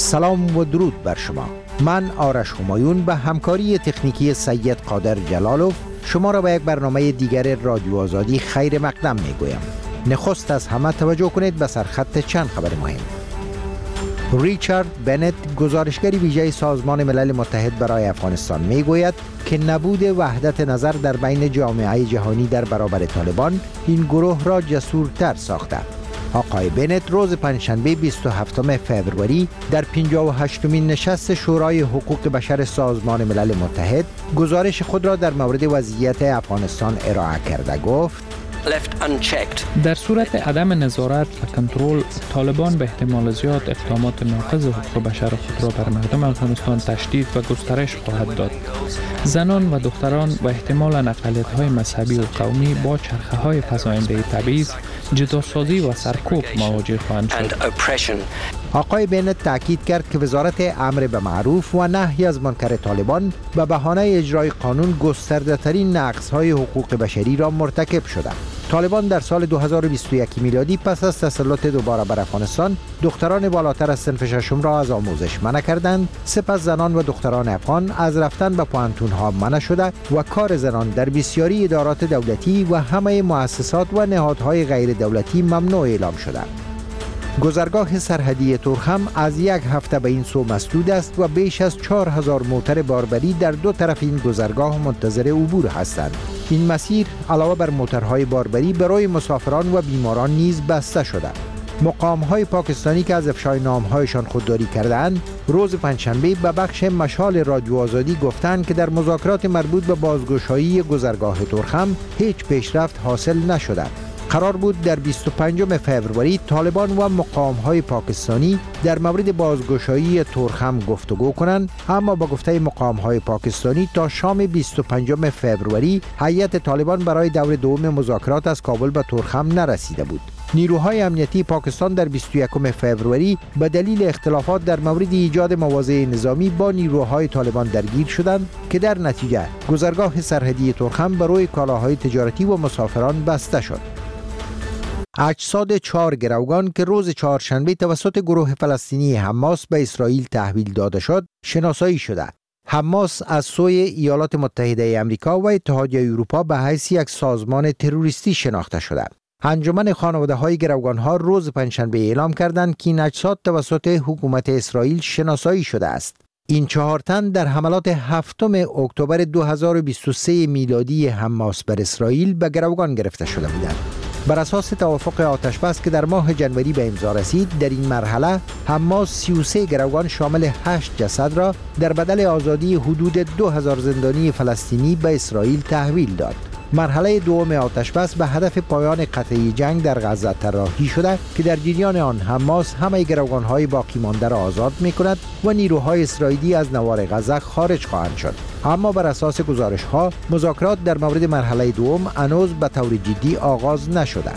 سلام و درود بر شما. من آرش همایون به همکاری تکنیکی سید قادر جلالوف شما را به یک برنامه دیگر رادیو آزادی خیر مقدم می گویم. نخست از همه توجه کنید به سرخط چند خبر مهم. ریچارد بنت، گزارشگر ویژه سازمان ملل متحد برای افغانستان، می گوید که نبود وحدت نظر در بین جامعه جهانی در برابر طالبان این گروه را جسورتر ساخته. آقای بنت روز پنجشنبه 27 فوریه در 58مین نشست شورای حقوق بشر سازمان ملل متحد گزارش خود را در مورد وضعیت افغانستان ارائه کرده گفت: در صورت عدم نظارت و کنترل، طالبان به احتمال زیاد اقدامات ناقض حقوق بشر خود را بر مردم افغانستان تشدید و گسترش خواهد داد. زنان و دختران و احتمالاً اقلیت‌های مذهبی و قومی با چرخه‌های فزاینده تبعیض، جداسازی و سرکوب مواجه خواهند شد. آقای بنت تاکید کرد که وزارت امر به معروف و نهی از منکر طالبان به بهانه اجرای قانون گسترده‌ترین نقض‌های حقوق بشری را مرتکب شده. طالبان در سال 2021 میلادی پس از تسلط دوباره بر افغانستان دختران بالاتر از صنف ششم را از آموزش منع کردند. سپس زنان و دختران افغان از رفتن به پوهنتون‌ها منع شده و کار زنان در بسیاری ادارات دولتی و همه مؤسسات و نهادهای غیر دولتی ممنوع اعلام شده. گذرگاه سرحدی تورخم از یک هفته به این سو مسدود است و بیش از 4000 موتر باربری در دو طرف این گذرگاه منتظر عبور هستند. این مسیر علاوه بر موترهای باربری برای مسافران و بیماران نیز بسته شده. مقام‌های پاکستانی که از افشای نام‌هایشان خودداری کردند، روز پنجشنبه به بخش مشال رادیو آزادی گفتند که در مذاکرات مربوط به بازگشایی گذرگاه تورخم هیچ پیشرفت حاصل نشده. قرار بود در 25 فوریه طالبان و مقام‌های پاکستانی در مورد بازگشایی تورخم گفتگو کنند، اما با گفته مقام‌های پاکستانی تا شام 25 فوریه هیئت طالبان برای دور دوم مذاکرات از کابل به تورخم نرسیده بود. نیروهای امنیتی پاکستان در 21 فوریه به دلیل اختلافات در مورد ایجاد مواضع نظامی با نیروهای طالبان درگیر شدند که در نتیجه گذرگاه سرحدی تورخم برای کالاهای تجارتی و مسافران بسته شد. اجساد 4 گروگان که روز چهارشنبه توسط گروه فلسطینی حماس به اسرائیل تحویل داده شد، شناسایی شده. حماس از سوی ایالات متحده آمریکا و اتحادیه اروپا به حیث یک سازمان تروریستی شناخته شده. انجمن خانواده‌های گروگان‌ها روز پنجشنبه اعلام کردند که این اجساد توسط حکومت اسرائیل شناسایی شده است. این 4 تن در حملات 7 اکتبر 2023 میلادی حماس بر اسرائیل به گروگان گرفته شده بودند. بر اساس توافق آتش‌بس که در ماه جنوری به امضا رسید، در این مرحله حماس 33 گروگان شامل 8 جسد را در بدل آزادی حدود 2000 زندانی فلسطینی به اسرائیل تحویل داد. مرحله دوم آتش‌بس به هدف پایان قطعی جنگ در غزه طراحی شده که در جریان آن حماس همه گروگان‌های باقی مانده را آزاد می‌کند و نیروهای اسرائیلی از نوار غزه خارج خواهند شد. اما بر اساس گزارش‌ها مذاکرات در مورد مرحله دوم هنوز به طور جدی آغاز نشده.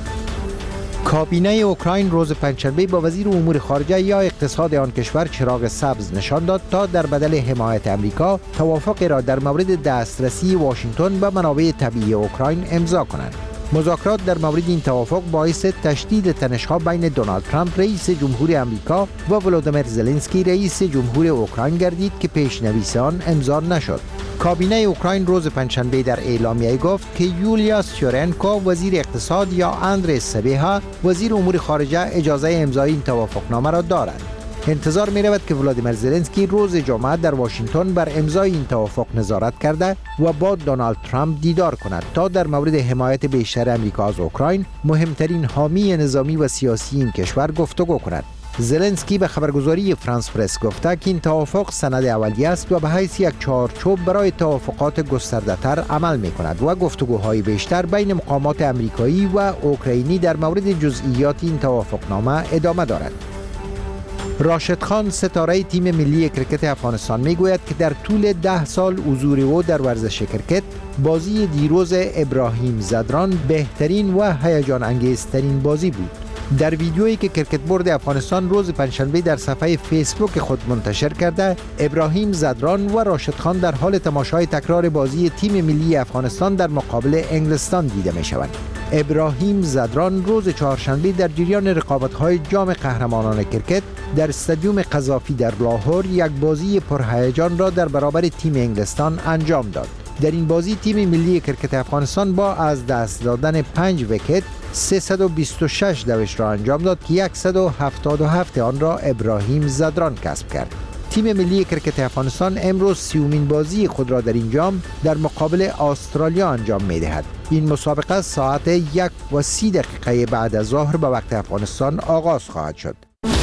کابینه اوکراین روز پنجشنبه با وزیر امور خارجه یا اقتصاد آن کشور چراغ سبز نشان داد تا در بدل حمایت امریکا توافق را در مورد دسترسی واشنگتن به منابع طبیعی اوکراین امضا کنند. مذاکرات در مورد این توافق باعث تشدید تنش‌ها بین دونالد ترامپ رئیس جمهور آمریکا و ولودیمیر زلنسکی رئیس جمهور اوکراین گردید که پیش‌نویس آن امضا نشد. کابینه اوکراین روز پنجشنبه در اعلامیه گفت که یولیا سیورنکو وزیر اقتصاد یا اندری سبیها وزیر امور خارجه اجازه امضای این توافقنامه را دارند. انتظار می رود که ولودیمیر زلنسکی روز جمعه در واشنگتن بر امضای این توافق نظارت کرده و با دونالد ترامپ دیدار کند تا در مورد حمایت بیشتر امریکا از اوکراین، مهمترین حامی نظامی و سیاسی این کشور، گفتگو کند. زلنسکی به خبرگزاری فرانس پرس گفته که این توافق سند اولیه است و به حیث یک چارچوب برای توافقات گسترده‌تر عمل می کند و گفتگوهای بیشتر بین مقامات امریکایی و اوکراینی در مورد جزئیات این توافقنامه ادامه دارد. راشد خان، ستاره تیم ملی کرکت افغانستان، میگوید که در طول 10 سال حضور او در ورزش کرکت، بازی دیروز ابراهیم زدران بهترین و هیجان انگیزترین بازی بود. در ویدیویی که کرکت بورد افغانستان روز پنجشنبه در صفحه فیسبوک خود منتشر کرده، ابراهیم زدران و راشد خان در حال تماشای تکرار بازی تیم ملی افغانستان در مقابل انگلستان دیده می شوند. ابراهیم زدران روز چهارشنبه در جریان رقابت‌های جام قهرمانان کرکت در استادیوم قذافی در لاهور یک بازی پرهیجان را در برابر تیم انگلستان انجام داد. در این بازی تیم ملی کرکت افغانستان با از دست دادن 5 ویکت 326 دوش را انجام داد که 177 آن را ابراهیم زدران کسب کرد. تیم ملی کرکت افغانستان امروز 30مین بازی خود را در این جام در مقابل استرالیا انجام می‌دهد. این مسابقه ساعت 1:30 بعد از ظهر به وقت افغانستان آغاز خواهد شد.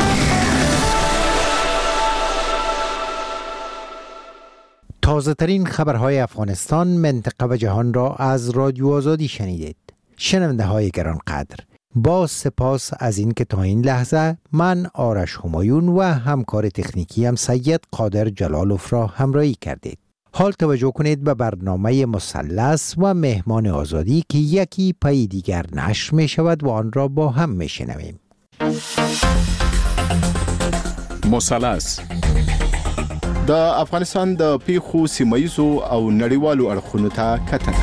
تازه ترین خبرهای افغانستان، منطقه و جهان را از رادیو آزادی شنیدید. شنونده های گرانقدر، با سپاس از این که تا این لحظه من آرش همایون و همکار تکنیکی هم سید قادر جلالوف را همراهی کردید. حال توجه کنید به برنامه مثلث و مهمان آزادی که یکی پای دیگر نشر می شود و آن را با هم می شنویم. مثلث د افغانستان د پیښو سیمایزو او نړیوالو اړخونو ته کتنه.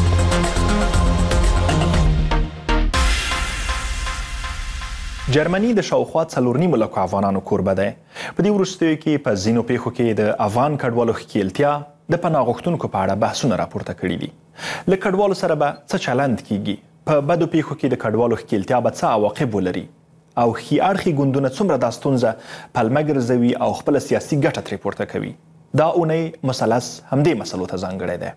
جرمني د شاوخوا 4.5 لکو افغانانو کوربه دی. په دې وروستیو کې په ځینو پیښو کې د افغان کډوالو ښکیلتیا د پناه غوښتونکو په اړه بحثونه راپورته کړي دي. له کډوالو سره به څه چلند کیږي؟ په بدو پیښو کې د کډوالو ښکیلتیا به څه عواقب ولري؟ او ښي اړخي ګوندونه څومره دا ستونزه پلمه ګرځوي او خپله سیاسي ګټه ترې پورته کوي؟ دا اونۍ مثلث همدې مسلو ته ځانګړی دی.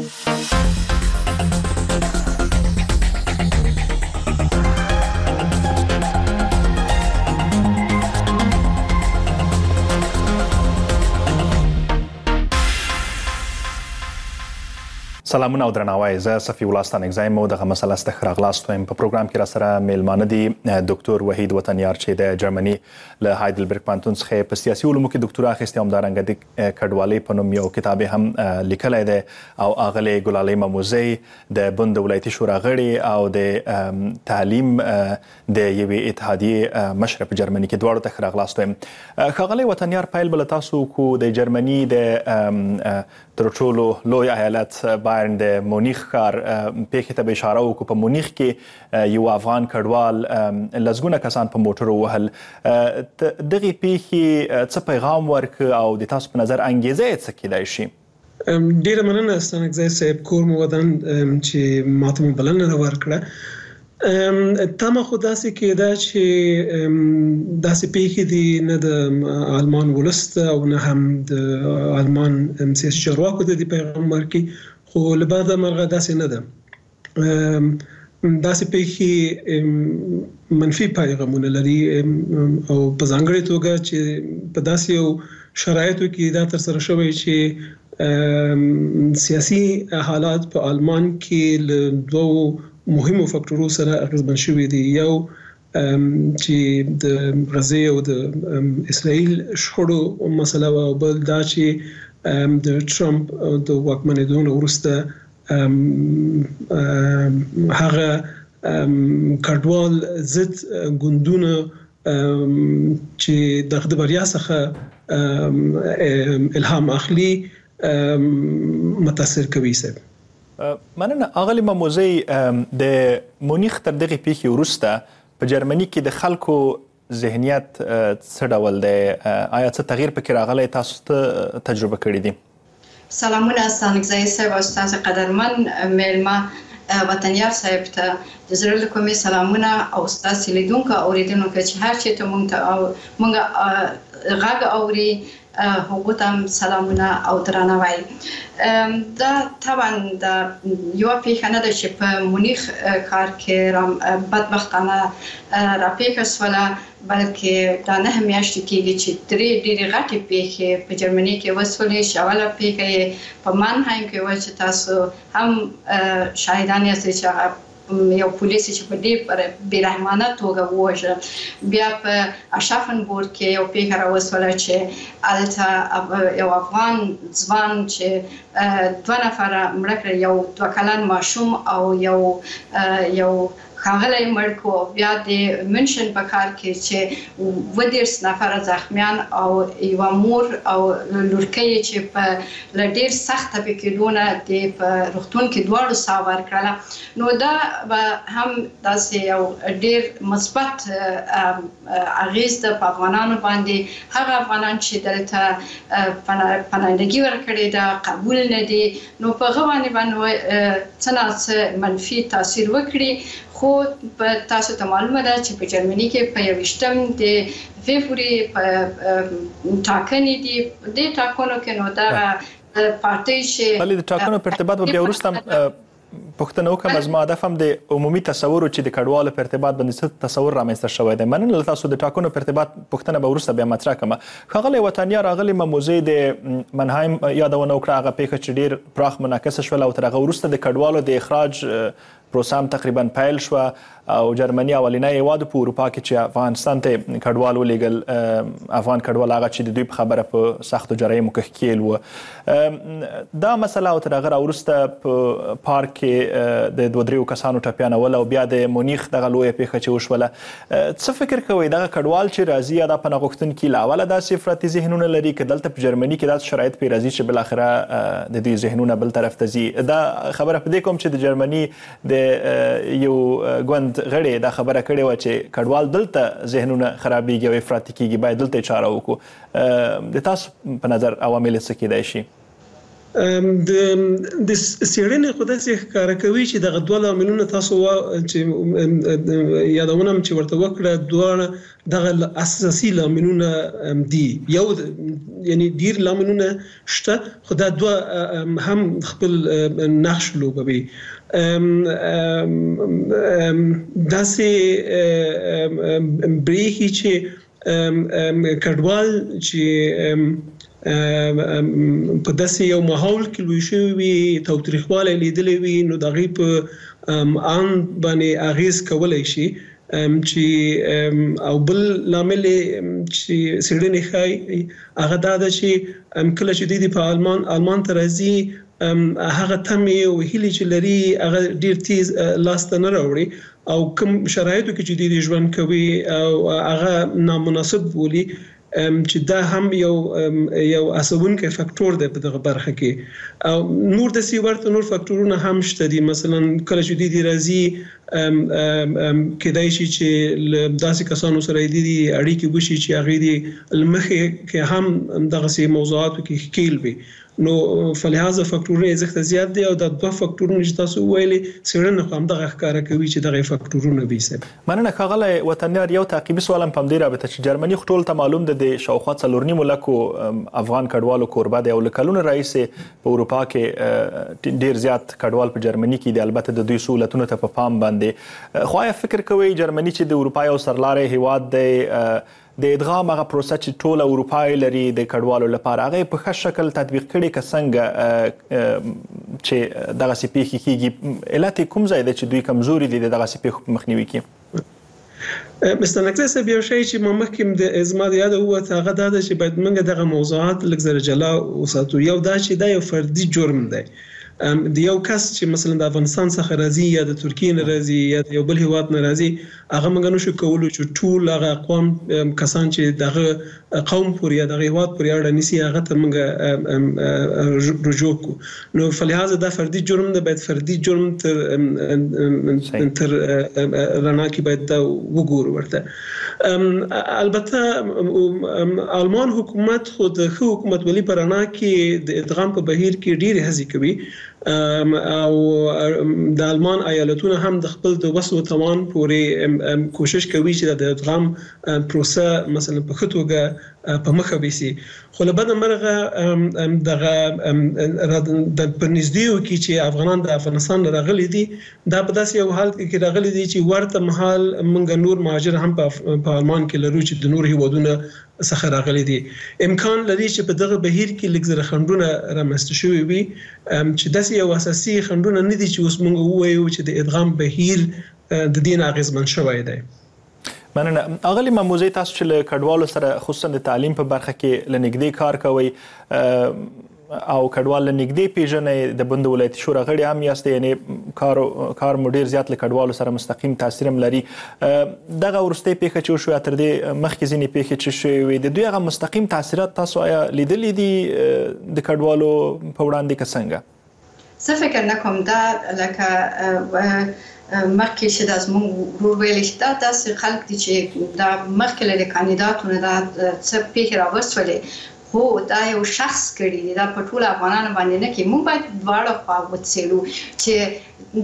سلامونه او درناوی، زه صفي الله ستانکزی مو دغه مثلث ته ښه راغلاست وایم. په پروګرام کې را سره میلمانه دي ډاکټر وحید وطنیار چې د جرمني له هایدلبرګ پوهنتون څخه په سیاسي علومو کې ډاکټورا اخیستې، همدارنګه د کډوالۍ په نوم یو کتاب هم لیکلی دی، او اغلې ګلالۍ مموزی د بند ولایتي شورا غړي او د تعلیم د یوې اتحادیې مشره په جرمني کې، دواړو ته ښه راغلاست وایم. ښاغلی وطنیار، پیل به له تاسو کو د جرمني د تر ټولو لوی ایالت بایرن د مونیخ ښار پیښې ته به اشاره وکړو. په مونیخ کې یو افغان کډوال لسګونه کسان په موټرو وهل. دغې پیښې څه پیغام ورکړ او د تاسو په نظر انګیزه یې څه کیدای شي؟ ډیره مننه ستانکزی صاحب، کور مو ودان چې ماته مو بلنه ورکړه. تمه خو داسې کېده چې داسې پیښې دي نه د آلمان ولس او نه هم د آلمان سیاسي چارواکو د دې پیغام ورکړي، خو له بعده مرغه داسې نه ده. داسې پیښې منفي پیغامونه لري او په ځانګړې توګه چې په داسې یو شرایطو کې دا ترسره شوی چې سیاسي حالات په آلمان کې له دوو مهمو فاکتورو سره اغیزمن شوي دي. یو چې د غزې او د اسرائیل شخړو مسله او بل دا چې د ټرمپ د واکمنېدو نه وروسته هغه کډوال ضد ګوندونه چې د بریا څخه الهام اخلي متاثر کوي. مننه. اغلی مموزی، د مونیخ تر دغه پیښې وروسته په جرمني کې د خلکو ذهنیت څه ډول دی؟ آیا څه تغییر پکې راغلی؟ تاسو ته تجربه کړی دي؟ سلامونه ستانکزی صاحب او ستاسو قدرمن میلمه وطنیار صاحب ته د زړه له کومې سلامونه او ستاسو لیدونکو او اوریدونکو چې هر چېرته مونږ غږ اوري هغو ته سلامونه او درناوی. دا طبعا د یوه پیښه نه ده چې په مونیخ ښار کې بدبختانه راپېښه شوله، بلکې دا 9 میاشتې کېږي چې 3 ډېرې غټې پیښې په جرمني کې وشولې. اوله پیښه یې په مانهایم کې وه چې تاسو هم شاهدان یاستئ چې هغه یو پولیس چې په ډېر بېرحمانه توګه ووژه. بیا په اشافنبورګ کې یو پیښه راوسوله چې هلته یو افغان ځوان چې 2 نفر مړه کړ، یو 2 کلن ماشوم او یو خاغلی مړ کو. بیا د منشن په کار کې چې 20 نفر زخمیان او یو مور او لورکۍ چې په لډیر سخت پکېدونه د روغتون کې دواړو سا ورکړه. نو دا هم داسې یو ډیر مثبت اغیز د افغانانو باندې، هغه افغانان چې دلته پناهندګي ورکړي دا قبول نه دي، نو په هغه باندې څه منفي تاثیر وکړي. خو تاسو ته معلومه ده چې په جرمني کې په 21 د فبراير په ټاکنې دي، د ټاکنو کې نو دا پارټي چې بلې د ټاکنو په ارتباط بیا وروسته پښتنه وکم از ما هدف هم د عمومي تصور چې د کډوالو په ارتباط باندې تصور رامنځته شوی دی. مننه تاسو د ټاکنو په ارتباط پښتنه به وروسته بیا مطرح کوم. ښاغلی وطنیار، اغلی موضوع د منهایم یادونه وکړه، هغه پیښه چې ډیر پراخ منعکس شول او تر هغه وروسته د کډوالو د اخراج پروسه هم تقریبا پیل شو او جرمني اولینی هیواد په اروپا کې چې افغانستان ته کډوال ولېږل، افغان کډوال هغه چې د دوی په خبره په سختو جرايمو کې ښکېل و. دا مسله او تر هغه راوروسته په پارک کې د 2-3 کسانو ټپیانول او بیا د مونیخ دغه لویه پیښه چې وشوله، څه فکر کوئ دغه کډوال چې راځي یا د پناه غوښتونکي له اوله داسې افراطي ذهنونه لري که دلته په جرمني کې داسې شرایط پرې راځي چې بالاخره د دوی ذهنونه بل طرف ته ځي؟ دا خبره په دې کوم چې د جرمني د یو ګوند غړي دا خبره کړې و چې کډوال دلته ذهنونه خرابېږي او افراطي کېږي، باید دلته چاره وکړو. د تاسو په نظر عوامل څه کېدای شي؟ د سیړنې خو داسې ښکاره کوي چې دغه 2 لاملونه تاسو چې یادونه چې ورته وکړه دوه دغه اساسي لاملونه دي. یو یعنی ډیر لاملونه شته، خو دا 2 هم خپل نقش لوبوي. داسې بریخي چې کډوال چې په داسې یو ماحول کې لوی شوی وي، تاوتریخوالی لیدلی وي، نو د هغې په ان باندې اغیز کولی شي. چې او بل لامل چې څېړنې ښایي هغه دا ده چې کله چې دوی په آلمان ته راځي، هغه تمې او هیلې چې لري هغه ډیر تیز لاسته نه راوړي او کوم شرایطو کې چې دوی ژوند کوي او هغه نامناسب بولي، چې دا هم یو اساسونکی فاکتور دی په دغه برخه کې. او نور د ورته نور فاکتورونه هم شته دي. مثلا کله چې دوی راځي کېدای شي چې داسې کسانو سره دي اړیکې وشي چې هغه دي لمخې کې هم دغه موضوعاتو کې ښکېل وي، نو فلهذا فاکتورونه زیات زیات دي او د 2 فاکتورونه چې تاسو ویلي څېړنه خو هم دغه ښکاره کوي چې دغه فاکتورونه وي. مننه ښاغلی وطنیار. یو تعقیبي سوال هم په همدې رابطه چې جرمني خو ټول ته معلوم ده د شاوخوا 4.5 لکو افغان کډوالو کوربه دی او له کلونو راهیسې په اروپا کې ډیر زیات کډوال په جرمني کې دي، البته د دوی سهولتونو ته په پام باندې. خو آیا فکر کوئ جرمني چې د اروپا یو سرلاری هیواد دی، د ادغام هغه پروسه چې ټوله اروپا لري د کډوالو لپاره، هغه په ښه شکل تطبیق کړي که څنګه چې دغسې پیښې کېږي؟ علت یې کوم ځای دی چې دوی کمزوري دي د دغسې پیښو په مخنیوي کې؟ مستر نقطه صاحب، یو شی چې ما مخکې زما د یاده ووت هغه دا ده چې باید موږ دغه موضوعات لږ زره جلا وساتو. یو دا چې دا یو فردي جرم دی، د یو کس چې مثلا د افغانستان څخه راځي یا د ترکیې نه راځي یا د یو بل هیواد نه راځي، هغه موږ نشو کولی چې ټول هغه اقوام کسان چې دغه قوم پورې یا دغه هیواد پورې اړه نیسي هغه ته موږ رجوع کوو. نو فلهذا دا فردي جرم دی، باید فردي جرم تر رڼا کې باید دا وګورو ورته. البته آلمان حکومت خو د ښه حکومتولي په رڼا کې د ادغام په بهیر کې ډېرې هڅې کوي او د آلمان ایالتونه هم د خپل د وسو توان پورې کوشش کوي چې د ادغام پروسه مثلا په ښه توګه په مخه ویسي. خو له بده مرغه دغه د پرنځدیو کې چې افغانان د افغانستان راغلي دي، دا په داسې یو حال کې راغلي دي چې ورته مهال موږ نور مهاجر هم په آلمان کې لرو چې د نور هیوادونو څخه راغلي دي. امکان لري چې په دغه بهیر کې لږ زره خنډونه رامنځته شوي وي چې داسې یو اساسي خنډونه نه دي چې اوس موږ ووایو چې د ادغام بهیر د دې نه اغېزمن شوی دی. مننه. اغلی موضوع تاسو چې له کډوالو سره خصوصا د تعلیم په برخه کې له نږدې کار کوئ، او کډوال نږدې پیژنې د بند ولایتي شورا غړي هم یاست یعنی کار مو ډیر زیات له کډوالو سره مستقیم تاثیر هم لري دغه ورستۍ پیښه چې وشوه تر دې مخکې ځینې پیښې چې شوې وي د دوی هغه مستقیم تاثیرات تاسو آیا لیدلي دي د کډوالو په وړاندې که څنګه زه فکر نه کوم دا لکه مخکې چې دا زموږ ورور ویلي چې دا داسې خلک دي چې دا مخکې له کاندیداتونو دا څه پیښې راوستلې خو دا یو شخص کړي دی دا په ټول افغانانو باندې نه کې موږ باید دواړه خوا وڅېړو چې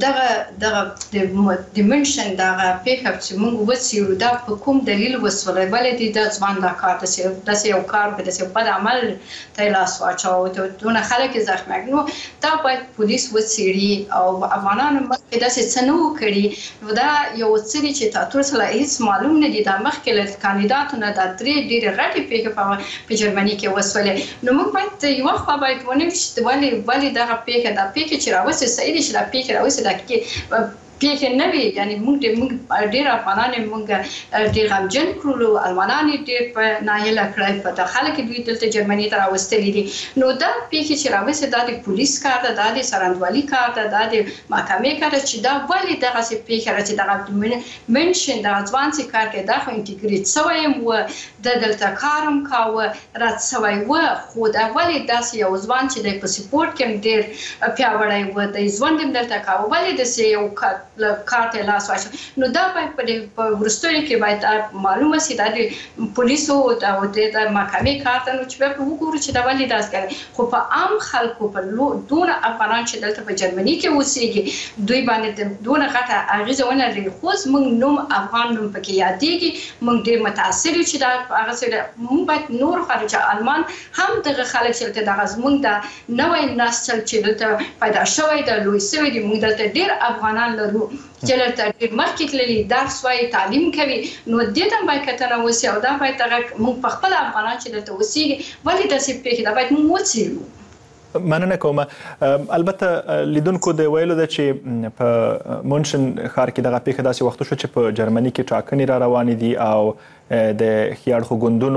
دغه ډیمنشن دغه پیښه چې موږ وڅېړو دا په کوم دلیل وسوله ولې دي دا ځوان دا کار داسې یو کار په داسې بد عمل ته لاس واچاوه دونه خلک زخمي نو دا باید پولیس وڅېړي او افغانانو مخکې داسې څه نه کړي نو دا یو څه دي چې تاسو سره هیڅ معلوم نه دي دا مخکې له کاندیداتونو دا درې ډېرې غټې پیښې په جرمني کې وسولې نو موږ باید یو خوا باید ونیو چې ولې دغه پیښه دا پیښه چې راوستې صحیح دي چې دا پیښه راوستې دا کې پیښه نه وي یعنی موږ ډېر افغانان موږ ډېر غمجن کړو المانان ډېر په ناهیله کړی په داخله کې دوی دلته جرمني ته راوستلي دي نو دا پیښه چې راوستې دا د پولیس کار ده دا د سرندوالي کار ده دا د محکمې کار ده چې دا ولې دغسې پیښه راځي دغه منشن دغه ځوان چې کار کوي دا خو انټیګریټ سوی و د دلته کار هم کاوه رد سوی و خو دا ولې داسې یو ځوان چې دی په سپورټ کې هم ډېر پیاوړی و د ژوند هم دلته کاوه ولې داسې یو کار ته لاس واچوي نو دا باید په وروستیو کې باید معلومه سي دا د پولیسو د محکمې کار ته نو چې بیا وګورو چې دا ولې داسې کوي خو په عام خلکو په دونه افغانان چې دلته په جرمني کې اوسېږي دوی باندې دونه غټه اغېزه ونه لري خو زموږ نوم افغان نوم پکې یادېږي موږ ډېر متاثر یو چې دا هغه څه موږ باید نور خارج المان هم دغه خلک چې دلته دغه زموږ د نوی نسل چې دلته پیدا شوی د لوی سوی دي موږ دلته ډېر افغانان لرو چې لرته ډېر مخکې تللي درس وایي تعلیم کوي نو دې ته هم باید کتنه وشي او دا باید موږ په خپل افغانان چې دلته اوسېږي ولې داسې پیښې دا باید موږ وڅېړو مننه کوم البته لیدونکو د ویلو ده چې په مونشن ښار کې دغه پیښه داسې وخت شو چې په جرمني کې ټاکنې را روانې دي او د ښي اړخو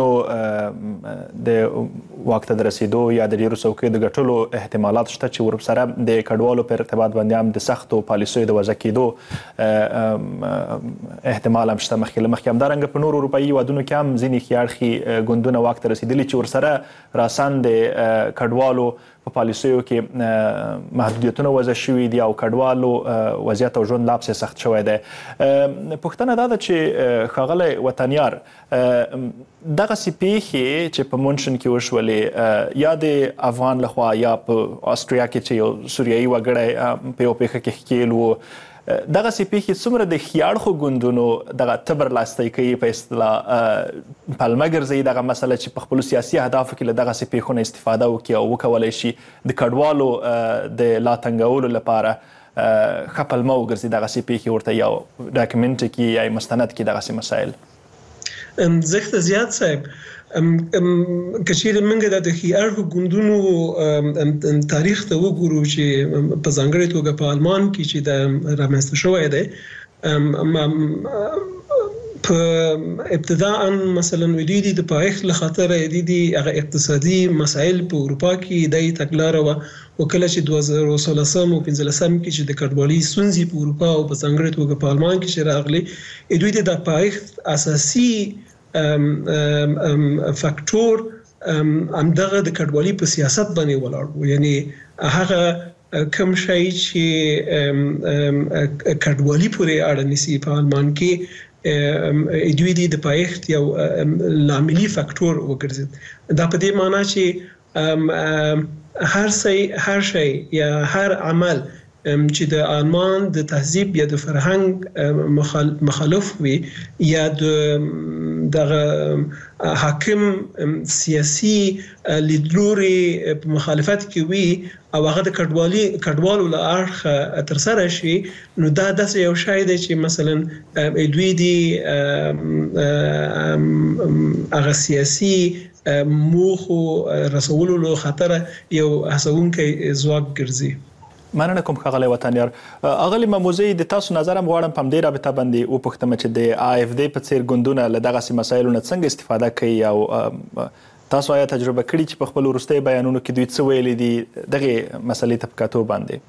ګوندونو د واک ته د رسېدو یا د ډېرو څوکیو د ګټلو احتمالات شته چې ورسره د کډوالو په ارتباط باندې هم د سختو پالیسیو د وضع کېدو احتمال هم شته مخکې همدارنګه په نورو اروپایي هېوادونو کې هم ځینې ښي اړخي ګوندونه واک ته رسېدلي چې ورسره راسن د کډوالو په پالیسیو کې محدودیتونه وضع شوي دي او کډوالو وضعیت او ژوند لا پسې سخت شوی دی پوښتنه دا ده چې ښاغلی وطنیار دغسې پیښې چې په مونشن کې وشولې یا د افغان لخوا یا په آسټریا کې چې یو سوریایي وګړی په یو پیښه کې ښکېل و دغسې پیښې څومره د ښي اړخو ګوندونو دغه تبر لاستی کوي په اصطلاح پلمه ګرځوي دغه مسله چې په خپلو سیاسي اهدافو کې له دغسې پیښو نه استفاده وکړي او وکولی شي د کډوالو د لا تنګولو لپاره ښه پلمه وګرځي دغسې پیښې ورته یو ډاکومنټ کړي یا مستند کړي دغسې مسایل زخت زیات صاحب کچېرې موږ د ښي اړخو ګوندونو تاریخ ته وګورو چې په ځانګړې توګه په آلمان کې چې د رامنځته شوی دی په ابتداء مثلا دوی د پایښت له خاطره دي هغه اقتصادي مسایل په اروپا کې د تګلاره و کله چې 2013 او 2015 کې چې د کډوالۍ ستونزې په اروپا او په ځانګړې توګه په آلمان کې چې راغلي دوی د پایښت اساسي فاکټور همدغه د کډوالۍ په سیاست باندې ولاړ و یعنی هغه کوم شی چې کډوالۍ پورې اړه نیسي په آلمان کې دوی د پایښت یو لاملي فاکټور وګرځید دا په دې معنی چې هر شی یا هر عمل چې د آلمان د تهذیب یا د فرهنګ مخالف وي یا دغه حاکم سیاسي لیدلوري په مخالفت کې وي او هغه د کډوالو له اړخه ترسره شي نو دا داسې یو شی دی چې مثلا دوی د هغه سیاسي موخو رسولو له خاطره یو هڅونکی ځواک ګرځي مننه کوم ښاغلی وطنیار اغلی مموزی د تاسو نظر هم غواړم په همدې رابطه باندې وپوښتم چې د AfD په څیر ګوندونه له دغسې مسایلو نه څنګه استفاده کوي او تاسو آیا تجربه کړی چې په خپل وروستي بیانونو کې دوی څه ویلي دي دغه مسلې ته په کتو باندې؟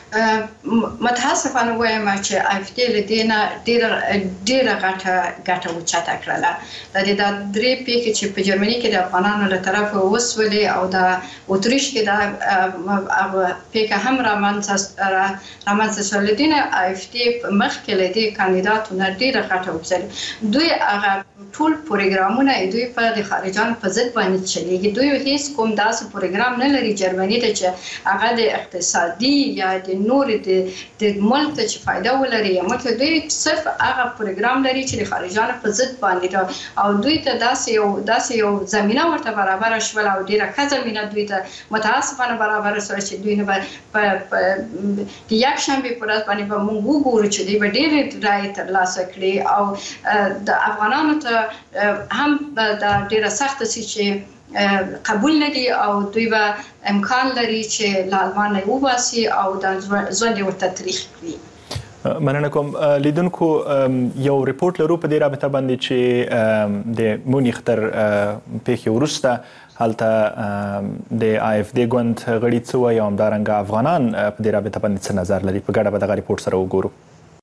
متاسفانه وایم چې افدی لدینا ډیره غټه وچاته کړله د دې د درې پیښې چې په جرمني کې د افغانانو له طرفه وسولې او د اتریش کې د پیښه هم رامنځته شول دي افدی مخ کې لدی کاندیداتونه ډیره غټه وکړي دوی هغه ټول پروګرامونه دوی په د خارجان په ضد باندې چلیږي دوی هیڅ کوم داسې پروګرام نه لري جرمني ته چې هغه د اقتصادي یا د نور د ملک ته چې فائدہ ولري مطلب دوی صرف هغه پروګرام لري چې د خارجانو په ضد باندې او دوی ته داسې یو زمينه ورته برابر شول او ډیره ښه زمينه دوی ته متاسفانه برابر شول چې دوی نه په د یک شنبه پر ورځ باندې به موږ وګورو چې دوی به ډېر رای ترلاسه کړي او د افغانانو ته هم د ډیره سخت سي چې قبول ندي او دوی به امکان لري چې لالمان نه وباسي او د ژوند ورته تاریخ کړي. مننه کوم. لیدونکو یو ریپورت لرو په دې رابطه باندې چې د مونیخ تر پیښې وروسته هلته د AfD ګوند غړي څه وایي او همدارنګه افغانان په دې رابطه باندې څه نظر لري. په ګډه به دغه ریپورت سره وګورو.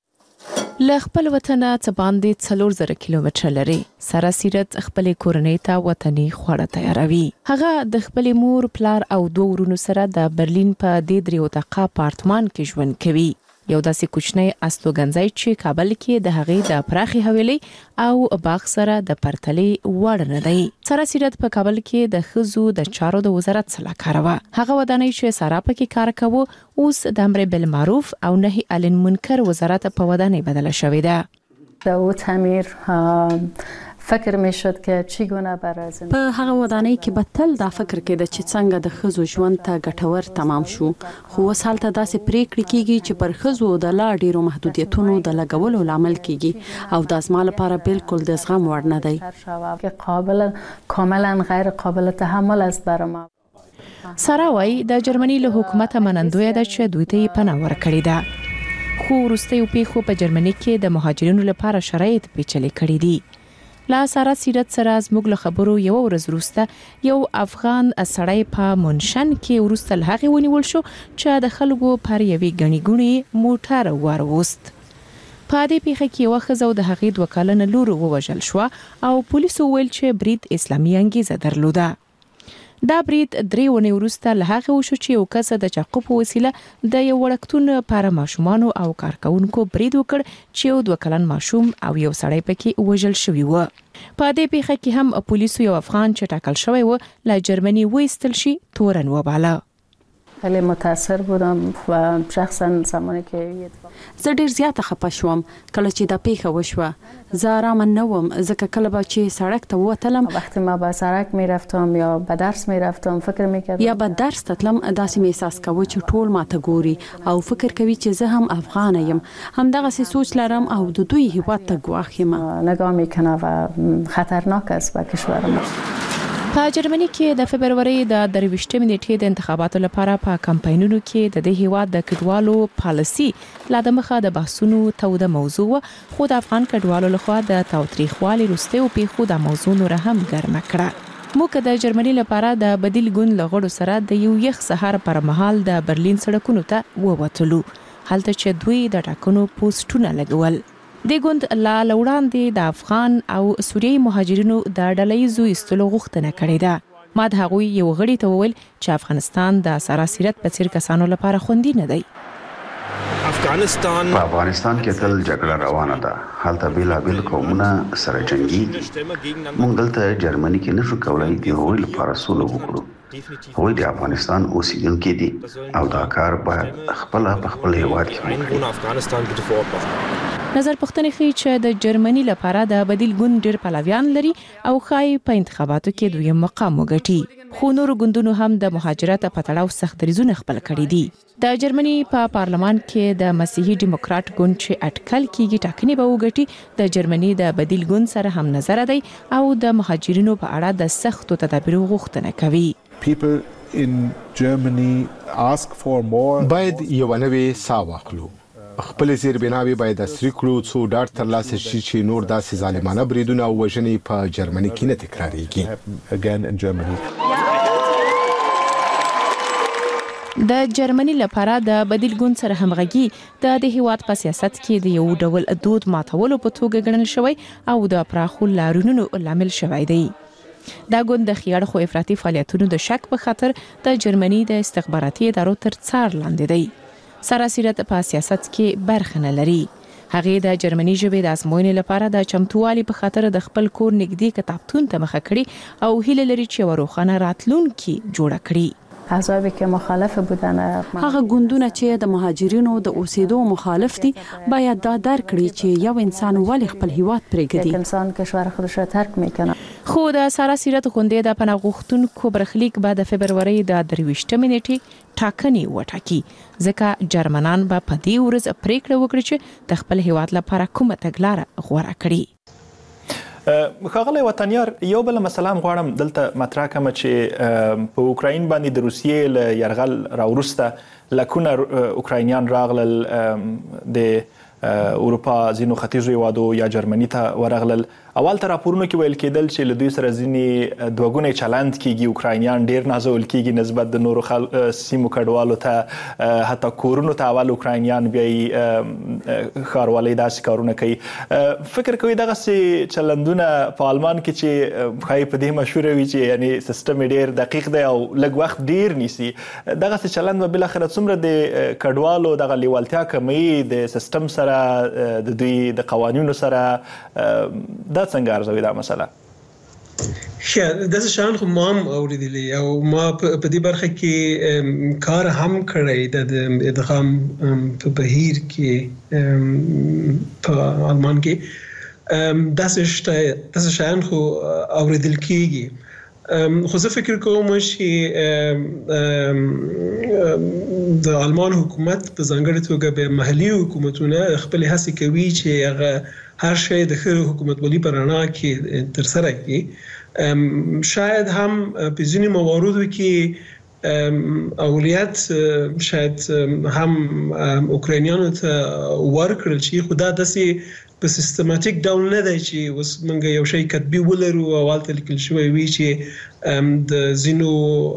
له خپل وطن څخه باندې 4000 کیلومتره لري سره سیرت خپل کورنۍ ته وطني خوړه تیاروي. هغه د خپل مور پلار او دوه ورونو سره د برلین په دې دریو تقا اپارتمان کې ژوند کوي. یو داسې کوچنی استوګنځی چې کابل کې د هغې د پراخي حویلۍ او باغ سره د پرتلې وړ نه دی. سره سیرت په کابل کې د ښځو د چارو د وزارت سلاکار وه. هغه ودانۍ چې سارا پکې کار کوي اوس د امر بالمعروف او نهي عن المنکر وزارت په ودانۍ بدله شوې ده. او تعمیر فکر میشد که چگونه برای په هغه ودانۍ کې به تل دا فکر کېده چې څنګه د ښځو ژوند ته ګټور تمام شو خو اوس هلته داسې پریکړې کیږي چې پر ښځو د لا ډیرو محدودیتونو د لګولو لامل کیږي او دا زما لپاره بالکل د زغم وړ نه دی که کاملا غیر قابل تحمل است برای ما. سارا وايي د جرمني له حکومت منندوی ده چې دوی ته پناه ورکړي ده خو وروستي پیښو په جرمني کې د مهاجرینو لپاره شرایط پیچلي کړي دي. لا سارا سیرت سره زموږ له خبرو یو ورځ وروسته یو افغان سړی په منشن کې وروسته له هغې ونیول شو چې د خلکو پر یوې ګڼې ګوڼې موټر واروست. په دې پیښه کې یوه ښځه او د هغې 2 کلنه لور ووژل شوه او پولیسو ویل چې برید اسلامي انګیزه درلوده. دا برید 3 ونې وروسته له هغې وشو چې یو کس د چاقو په وسیله د یو وړکتون پر ماشومانو او کارکونکو برید وکړ چې یو 2 کلن ماشوم او یو سړی پکې وژل شوی و. په دې پیښه کې هم پولیسو یو افغان چې ټاکل شوی و له جرمني وایستل شي تورن وباله. خیلی متاثر بودم و شخصا زمانی که زه ډیر زیاته خپه شوم کله چې دا پیښه وشوه. زه آرام نه وم ځکه کله به چې سړک ته ووتلم وقتی ما به سړک میرفتم یا به درس میرفتم فکر میکردم یا به درس ته تلم داسې مې احساس کوه چې ټول ماته ګوري او فکر کوي چې زه هم افغان یم همدغسې سوچ لرم او د دوی هیواد ته ګواښ یم. نگاه میکنه و خطرناک است به کشور ما. په جرمني کې د فبروري د 23 نیټې د انتخاباتو لپاره په کمپاینونو کې د دې هیواد د کډوالو پالیسي لا د مخه د بحثونو توده موضوع خو د افغان کډوالو لخوا د تاوتریخوالي وروسته او پیښو د موضوع نور هم ګرمه کړه. موږ د جرمني لپاره د بدیل ګوند لغړو سره د یو یخ سهار پر مهال د برلین سړکونو ته ووتلو هلته چې دوی د ټاکنو پوسټونه لګول. د ګوند لا لوړاندې د افغان او سوریایي مهاجرینو د ډلهییزو ایستلو غوښتنه کړې ده. ما د هغوی یو غړي ته وویل چې افغانستان د سارا سیرت په څیر کسانو لپاره خوندي نه دی. په افغانستان کې تل جګړه روانه ده. هلته بیلابیل قومونه سره جنګي. موږ دلته جرمني کې نشو کولای د هغوی لپاره سوله وکړو. هغوی د افغانستان اوسیدونکي دي او دا کار باید خپل په خپل هیواد کې وکړي. نظر پوښتنې ښیي چې د جرمني لپاره د بدیل ګوند ډېر پلویان لري او ښایي په انتخاباتو کې دویم مقام وګټي. خو نورو ګوندونو هم د مهاجرت په تړاو سخت دریځونه خپل کړي دي. د جرمني په پارلمان کې د مسیحي ډیموکرات ګوند چې اټکل کیږي ټاکنې به وګټي د جرمني د بدیل ګوند سره هم نظر دی او د مهاجرینو په اړه د سختو تدابیرو غوښتنه کوي. باید یو نوې ساه واخلو. خپل زیربناوي باید عصري کړو څو ډاډ ترلاسه شي چې نور داسې ظالمانه بریدونه او وژنې په جرمني کې نه تکراریږي. د جرمني لپاره د بدیل ګوند سره همغږي د هیواد په سیاست کې د یو ډول دود ماتولو په توګه ګڼل شوی او د پراخو لارونو لامل شوی دی. دا ګوند د خیاړخو افراطي فعالیتونو د شک په خاطر د جرمني د استخباراتي ادارو تر څار لاندې دی. سراسریت په سیاست کې برخه نه لري. هغه د جرمني ژبې د ازموینې لپاره د چمتووالي په خاطر د خپل کور نږدې کتابتون ته مخه کړي او هیله لري چې وروخانه راتلونکي جوړه کړي. احزابی که مخالف بودن هغه ګوندونه چې د مهاجرینو د اوسېدو مخالف دي باید دا درک کړي چې یو انسان ولې خپل هیواد پرېږدي. انسان کشور خودش را ترک میکنه. خو د سراسریت غونډې د پناه غوښتونکو برخلیک بعد د فبروري د 23 نیټې ټاکنې وټاکي ځکه جرمنان به په دې ورځ پریکړه وکړي چې د خپل هیواد لپاره کومه تګلاره غوره کړي. ښاغلی وطنیار یو بل مسله هم غواړم دلته مطرح کړم چې په اوکراین باندې د روسیې له یرغل راوروسته لکونه اوکراینیان راغلل د اروپا ځینو ختیځو هیوادو یا جرمني ته ورغلل. اول تر راپورونو کې ویل کېدل چې له دوی سره ځینې دوه چلند کېږي، اوکراینیان ډېر نازول کېږي نسبت د نورو سیمو کډوالو ته، حتی کورونو ته اول اوکراینیان بیا ښاروالۍ داسې کارونه کوي. فکر کوي دغسې چلندونه په آلمان کې چې ښایي په دې مشهوره وي چې یعنې سیسټم یې ډېر دقیق دی او لږ وخت ډېر نیسي، دغسې چلند به بالاخره څومره د کډوالو دغه لیوالتیا کموي د سیسټم سره د دوی د قوانینو سره؟ دا څنګه ارزوي دا مسله؟ داسې شیان خو ما هم اورېدلي او ما په دې برخه کې کار هم کړی د ادغام په بهیر کې په آلمان کې. داسې شیان خو اورېدل کېږي. خو زه فکر کوم چې د آلمان حکومت په ځانګړې توګه به محلي حکومتونه خپل هڅې کوي چې هغه هر شی د ښه حکومتولي په رڼا کې ترسره کړي. شاید هم په ځینې مواردو کې اولویت شاید هم اوکراینیانو ته ورکړل شي، خو دا داسې په سیستماتیک ډول نه دی چې اوس موږ یو شی کتبي ولرو او هلته لیکل شوی وي چې د ځینو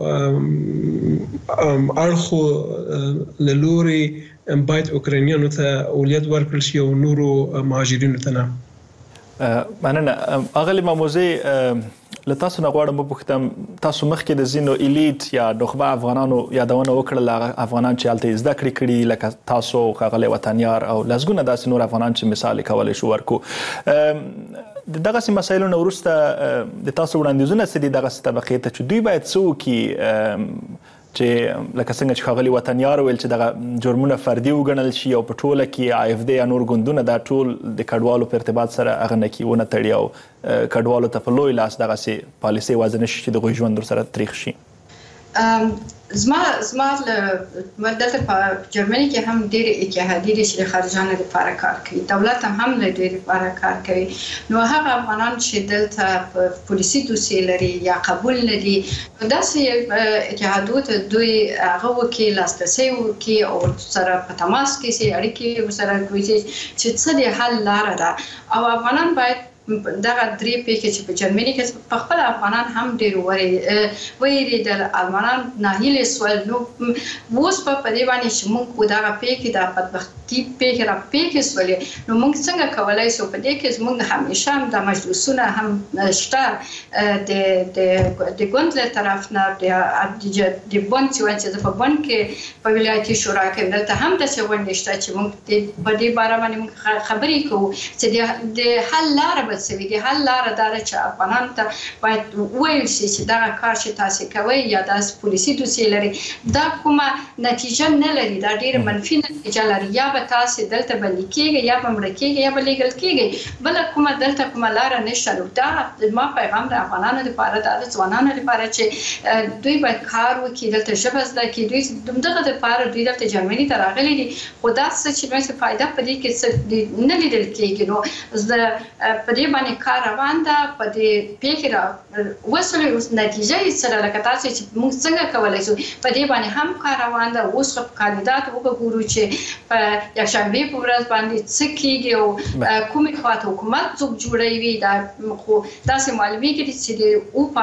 اړخو له لورې باید اوکراینیانو ته اولویت ورکړل شي او نورو مهاجرینو ته نه. مننه. اغلې ماموزې له تاسو نه غواړم وپوښتم، تاسو مخکې د ځینو الیت یا نخبه افغانانو یادونه وکړل، افغانان چې هلته زده کړې کړي لکه تاسو ښاغلی وطنیار او لسګونه داسې نور افغانان چې مثال یې کولی شو ورکو. د دغسې مسایلو نه وروسته د تاسو وړاندیزونه څه دي دغسې طبقې ته چې دوی باید څه وکړي چې لکه څنګه چې ښاغلي وطنیار ویل چې دغه جرمونه فردي وګڼل شي او په ټوله کې AFD یا نور ګوندونه دا ټول د کډوالو په ارتباط سره هغه نکي ونه تړي او کډوالو ته په لوی لاس دغسې پالیسۍ وضع نه شي چې د هغوی ژوند ورسره تریخ شي؟ زما دلته په جرمني کې هم ډېرې اتحادیې دي چې د خارجیانو لپاره کار کوي، دولت هم له دوی لپاره کار کوي. نو هغه افغانان چې دلته پولیسي دوسیې لري یا قبول نه دي، داسې اتحادو ته دوی هغه وکړي، لاسرسی وکړي او ورسره په تماس کې سي، اړیکې ورسره کوي چې څه د حل لاره ده. او افغانان باید دغه درې پیښې چې په جرمني کې په خپل افغانان هم ډېر ویریدل، افغانان ناهیلې سول. نو اوس په دې باندې چې موږ دغه پیښې د بدبختي پیښې راپیښې سولې، نو موږ څنګه کولی شو په دې کې زموږ همیشه هم د مجلسونه هم شته د ګوند له طرف نه د بند چې وایي چې زه په بند کې په ولایتي شورا کې دلته هم داسې غونډې شته چې موږ په دې باره باندې موږ خبرې کوو چې د حل لاره به څه وي. د حل لاره دا ده چې افغانانو ته باید وویل شي چې دغه کار چې تاسې کوئ یا داسې پولیسي دوسیې لري دا کومه نتیجه نه لري، دا ډېره منفي نتیجه لري. یا به تاسې دلته بندي کېږئ یا به مړه کېږئ یا به لیږل کېږئ، بله کومه دلته کومه لاره نشته. نو دا زما پیغام د افغانانو لپاره دا د ځوانانو لپاره چې دوی باید کار وکړي، دلته ژبه زده کړي. دوی دغه دپاره دوی دلته جرمني ته راغلي دي، خو دا څه چې دوی څه فایده په دې کې څه نه لیدل کېږي. نو زه په دې دې باندې کار روان ده په دې پیښه را وسلې اوس نتیجه سره لکه تاسو چې موږ څنګه کولای شو په دې باندې هم کار روان ده. اوس په کاندیدات وګورو چې په یکشنبه په ورځ باندې څه کیږي او کومې خواته حکومت څوک جوړوي. دا خو داسې معلومي کړي چې د او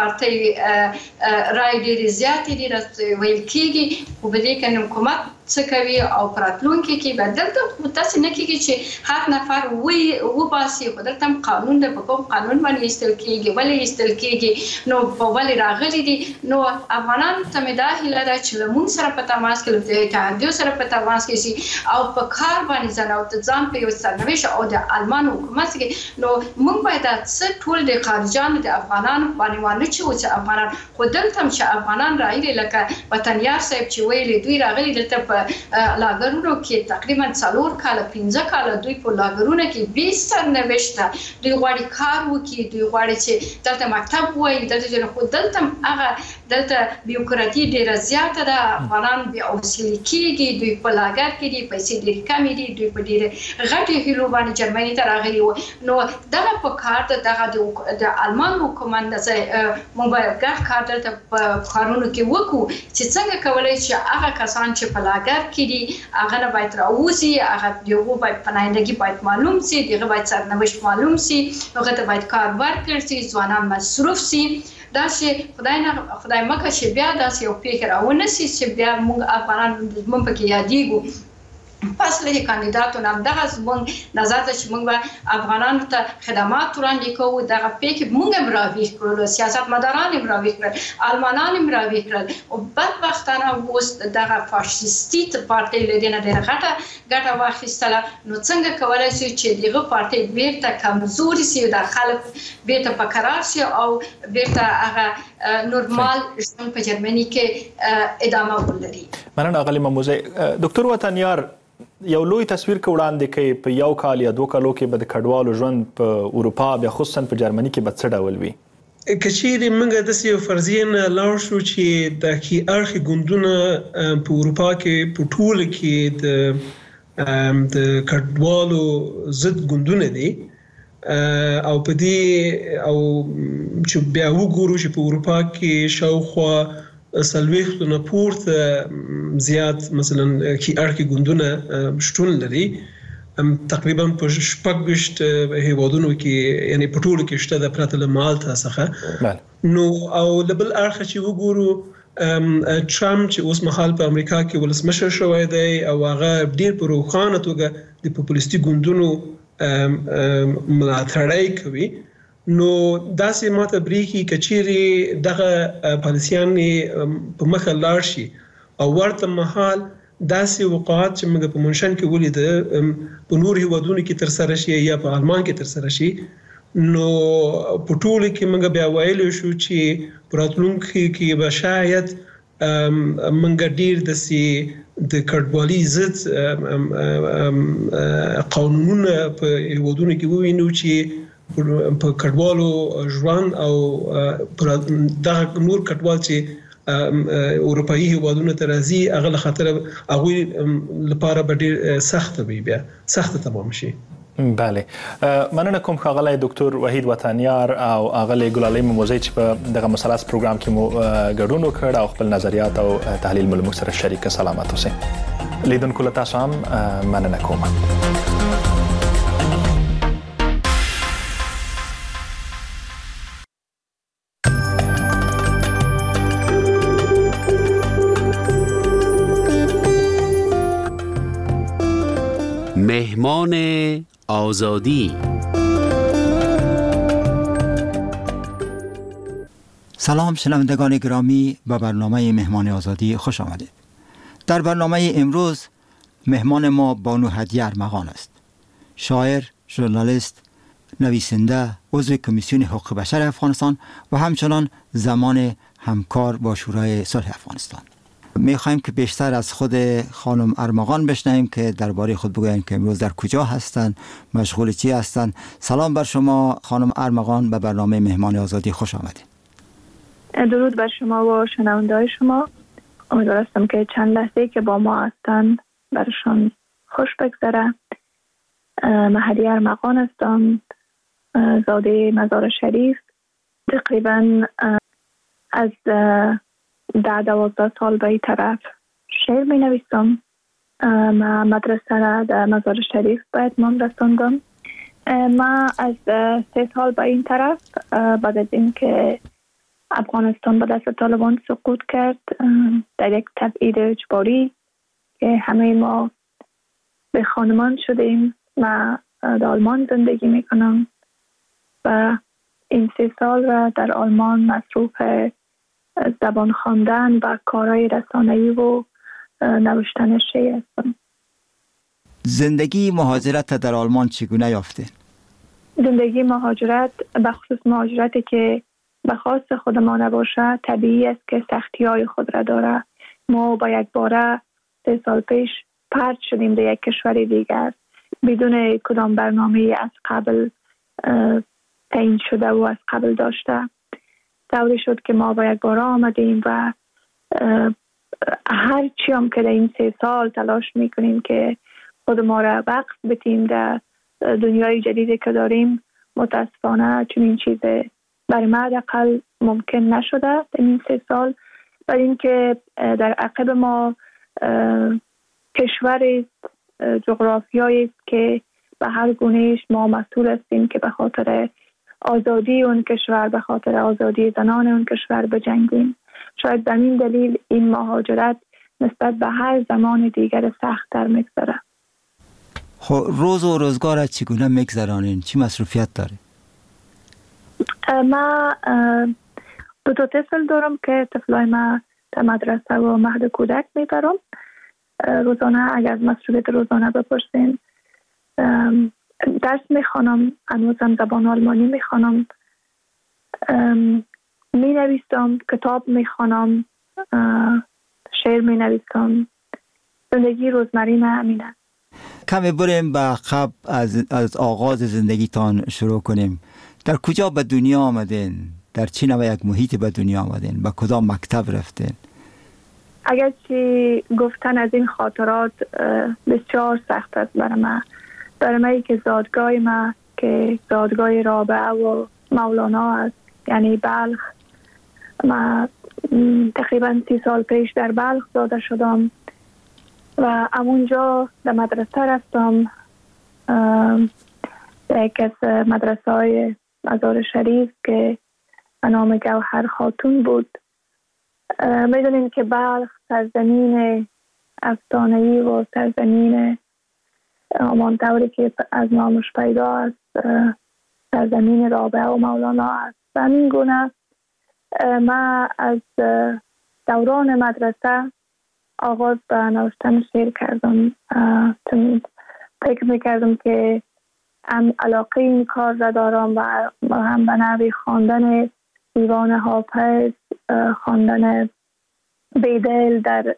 پارټي رای ډېرې زیاتې دي ویل کېږي خو په دې کې حکومت څه کوي او پراتلونکي کې به دلته تاسو نه کېږي چې هر نفر وباسي خو دلته قانون د کوم قانون باندې ایستل کېږي ولې ایستل کېږي نو په ولې راغلي دي. نو افغانان ته مې دا هیله ده چې له موږ سره په تماس کې له اتحادیو سره په تماس کې شي او په کار باندې ځان او ځان په یو سرنوشت او د آلمان حکومت کې نو موږ باید څه ټول د خارجانو د افغانانو باندې وانه چې افغانان خو دلته هم چې افغانان راغلي لکه وطنیار صاحب چې ویلي دوی راغلي دلته په لاګرونو کې تقریبا 4 کال 15 کال دوی په لاګرونو کې 20 سرنوشت دوی غواړي کار وکړي دوی غواړي چې دلته مکتب وایي دلته خو دلته هغه دلته بیوکراتي ډیره زیاته ده. افغانان بیا اوسېل کېږي دوی په لاګر کې دي پیسې ډېرې کمې دي دوی په ډېرې غټې هیلو باندې جرمني ته راغلي وو. نو دغه په کار دغه د آلمان حکومت موږ باید ګډ کار دلته په کارونو کې وکړو چې څنګه کولی چې هغه کسان چې په لاګر کې دي هغه نه باید راوځي هغه دغه باید پناهندګي باید معلوم سي دغه باید سرنوشت معلوم سي هغه ته باید کار ورکړل سي ځوانان مصروف سي. دا چې خدای مکه چې بیا داسې یو پیښه راونه سي چې بیا موږ افغانان موږ پکې یادېږو. پس له کاندیداتو نام دغه زموږ نظر ده چې موږ افغانانو ته خدمات وړاندې کوو. دغه پیښه موږ هم راویښ کړلو سیاستمداران هم راویښ کړل آلمانان هم راویښ کړل او بدبختانه اوس دغه فاشیستي پارټۍ له دې نه ډېره ګټه واخیستله. نو څنګه کولی شي چې دغه پارټۍ بیرته کمزوري سي د خلک بیرته په قرار شي او بیرته هغه نورمال ژوند په جرمني کې ادامه ولري. مننه اغلی مموزه. ډاکټر وطنیار یو لوی تصویر کې وړاندې کوي په یو کال یا 2 کالو کې به د کډوالو ژوند په اروپا بیا خصوصا په جرمني کې به څه ډول وي؟ کچېرې موږ داسې یو فرضیه نه لاړ شو چې د کې اړخي ګوندونه په اروپا کې په ټوله کې د کډوالو ضد ګوندونه دي او په دې او چې بیا وګورو چې په اروپا کې شاوخوا 40 نه پورته زیات مثلا کی اړخي ګوندونه شتون لري تقریبا په 6 هیوادونو کې یعنی په ټولو کې شته د پرته له مالتا څخه. نو او لبل اړخ چې وګورو ټرامپ چې اوس مهال په امریکا کې ولسمشر شوی دی او هغه ډیر په روښانه توګه د پاپولیستي ګوندونو ملاتړ کوي. نو داسې ماته بریخي کچيري دغه پالیسیان په مخه لاړ شي او ورته مهال داسې وقایات چې موږ په منشن کې ولید په نور هیوادونو کې تر سره شي یا په آلمان کې تر سره شي نو په ټول کې موږ بیا وایلی شو چې پراتلونکو کې به شاید موږ ډیر د کډوالۍ ضد قانونونه په هیوادونو کې ووینو چې په کډوالو ژوند او دغه نور کډوال چې اروپאי هیوادونو ته راځي هغه خاطر هغه لپاره به ډیر سخت وي بیا سخت تمام شي. بله مننه کوم ښاغلی ډاکټر وحید وطنیار او ښاغلی ګلالۍ مموزی چې په دغه مسلس پروګرام کې مو ګډون وکړ او خپل نظریات او تحلیل مو موږ سره شریک. سلامت اوسئ. لیدونکو له تاسو هم مننه کوم. مهمان آزادی. سلام شنوندگان گرامی، به برنامه مهمان آزادی خوش آمدید. در برنامه امروز مهمان ما بانو هدیه ارمغان است. شاعر، ژورنالیست، نویسنده، عضو کمیسیون حقوق بشر افغانستان و همچنان زمان همکار با شورای صلح افغانستان. می‌خوایم که بیشتر از خود خانم ارمغان بشنویم که درباره خود بگویند که امروز در کجا هستند، مشغول چی هستند. سلام بر شما خانم ارمغان، به برنامه مهمان آزادی خوش آمدید. درود بر شما و شنونده‌های شما. امیدوارم که چند لحظه که با ما هستند برشان خوش بگذره. من هدیه ارمغان هستم، زاده مزار شریف. تقریبا از 10-12 سال به این طرف شعر می نویسم. ما مدرسه را در مزار شریف به اتمام رساندم. ما از 3 سال به این طرف بعد از اینکه افغانستان به دست طالبان سقوط کرد در یک تبعید اجباری که همه ما به خانمان شدیم. ما در آلمان زندگی میکنم و این 3 سال را در آلمان مصروف زبان خواندن و کارهای رسانه‌ای و نوشتن شعر هستم. زندگی مهاجرت در آلمان چگونه یافته؟ زندگی مهاجرت، به خصوص مهاجرتی که به خواست خود ما نباشه، طبیعی است که سختی‌های خود را داره. ما با یک باره 3 سال پیش پرت شدیم به یک کشور دیگر بدون کدام برنامه از قبل تعیین شده و از قبل داشته. طوری شد که ما با یک باره آمدیم و هر چی هم که در این 3 سال تلاش میکنیم که خود ما را وقف بتیم در دنیای جدیدی که داریم، متاسفانه چنین چیز برای ما حداقل ممکن نشده در این 3 سال. برای اینکه در عقب ما کشوری جغرافیایی است که به هر گونهش ما مسئول هستیم که به خاطر آزادی اون کشور، به خاطر آزادی زنان اون کشور بجنگیم. شاید به این دلیل این مهاجرت نسبت به هر زمان دیگر سخت‌تر می‌گذره. خب روز و روزگار چگونه می‌گذرانین؟ چی مصروفیت داره؟ ما 2 طفل دارم که طفلای ما در مدرسه و مهد کودک میبرم. روزانه اگر از مصروفیت روزانه بپرسین، درس میخوانم، هنوزم زبان آلمانی میخوانم، مینویسم، کتاب میخوانم، شعر مینویسم. زندگی روزمره من همینه. کمی بریم به عقب از آغاز زندگیتان شروع کنیم. در کجا به دنیا آمدین؟ در چه نوع یک محیط به دنیا آمدین؟ به کدام مکتب رفتین؟ اگر چی گفتن از این خاطرات بسیار سخت است برای من که زادگاه ما که زادگاه رابعه و مولانا است، یعنی بلخ. ما تقریبا 30 سال پیش در بلخ زاده شدم و همونجا در مدرسه رفتم. یک از مدرسه های مزار شریف که به نام گوهر خاتون بود. میدونین که بلخ سرزمین افسانه‌ای و سرزمین همانطوری که از نامش پیدا است سرزمین رابعه و مولانا است. و همین گونه من از دوران مدرسه آغاز به نوشتن شعر کردم، چون فکر میکردم که هم علاقه این کار را دارم و هم به نوی خواندن دیوان حافظ، خواندن بیدل در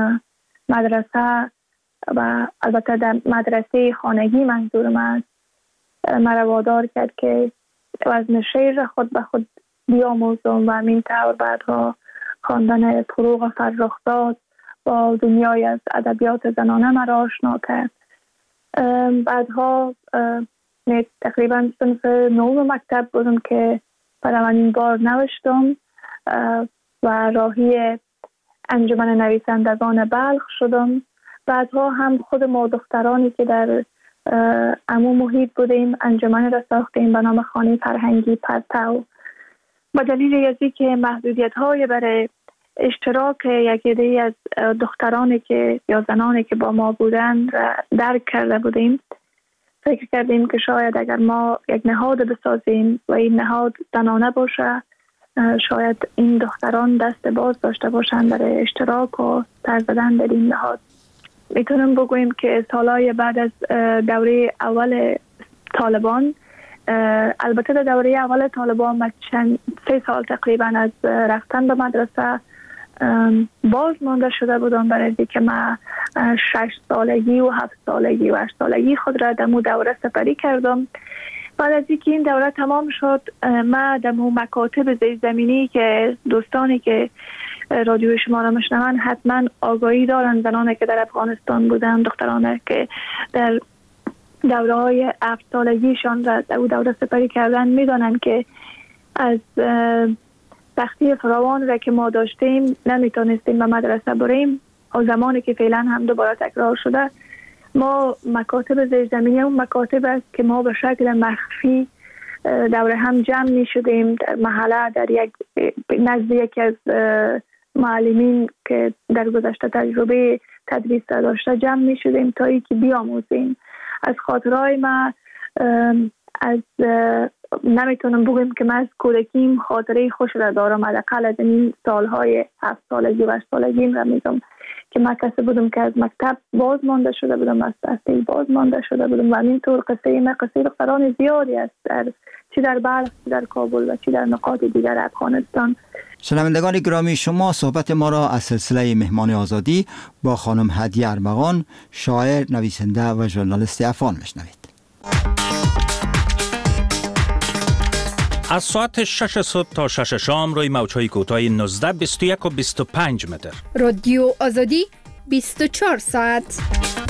مدرسه و البته در مدرسه خانگی منظورم است، مرا وادار کرد که وزن شعر خود به خود بیاموزم و همین طور بعدها خواندن فروغ فرخزاد با دنیای از ادبیات زنانه مرا آشنا کرد. بعدها تقریبا صنف 9 مکتب بودم که برای من این بار نوشتم و راهی انجمن نویسندگان بلخ شدم. بعدها هم خود ما دخترانی که در عموم محیط بودیم انجمن را ساختیم به نام خانه فرهنگی پرتو. با دلیل ازی که محدودیت های برای اشتراک یک عده‌ای از دخترانی که یا زنانی که با ما بودن را درک کرده بودیم، فکر کردیم که شاید اگر ما یک نهاد بسازیم و این نهاد زنانه باشه، شاید این دختران دست باز داشته باشند برای اشتراک و سر زدن در این نهاد. میتونم بگویم که سالهای بعد از دوره اول طالبان، البته در دوره اول طالبان من 3 سال تقریبا از رفتن به مدرسه باز مانده شده بودم، برای اینکه من 6 سالگی و 7 سالگی و 8 سالگی خود را در مو دوره سپری کردم. بعد از اینکه این دوره تمام شد، من در مو مکاتب زیرزمینی که دوستانی که رادیو شما را میشنون حتما آگاهی دارن، زنانی که در افغانستان بودن، دخترانی که در دوره های 7 سالگیشان را در دوره سپری کردن میدانن که از سختی فراوان را که ما داشتیم نمیتونستیم به مدرسه بریم و زمانی که فعلا هم دوباره تکرار شده ما مکاتب زیرزمینی و مکاتب است که ما به شکل مخفی دوره هم جمع می شدیم در محله در یک نزد یکی از معلمین که در گذشته تجربه تدریس داشته جمع می شدیم تا اینکه بیاموزیم. از خاطرهای ما از نمیتونم بگم که من از کودکیم خاطره خوش را دارم، حداقل از این سالهای 7 سالگی و 8 سالگیم را میگم که من کسی بودم که از مکتب باز مانده شده بودم، از تحصیل باز مانده شده بودم و همینطور قصه من قصه دختران زیادی است چی در بلخ، چی در کابل و چی در نقاط دیگر افغانستان. شنوندگان گرامی، شما صحبت ما را از سلسله مهمان آزادی با خانم هدیه ارمغان، شاعر، نویسنده و ژورنالیست افغان میشنوید. از ساعت 6 صبح تا 6 شام روی موج‌های کوتاه 19، 21 و 25 متر. رادیو آزادی 24 ساعت.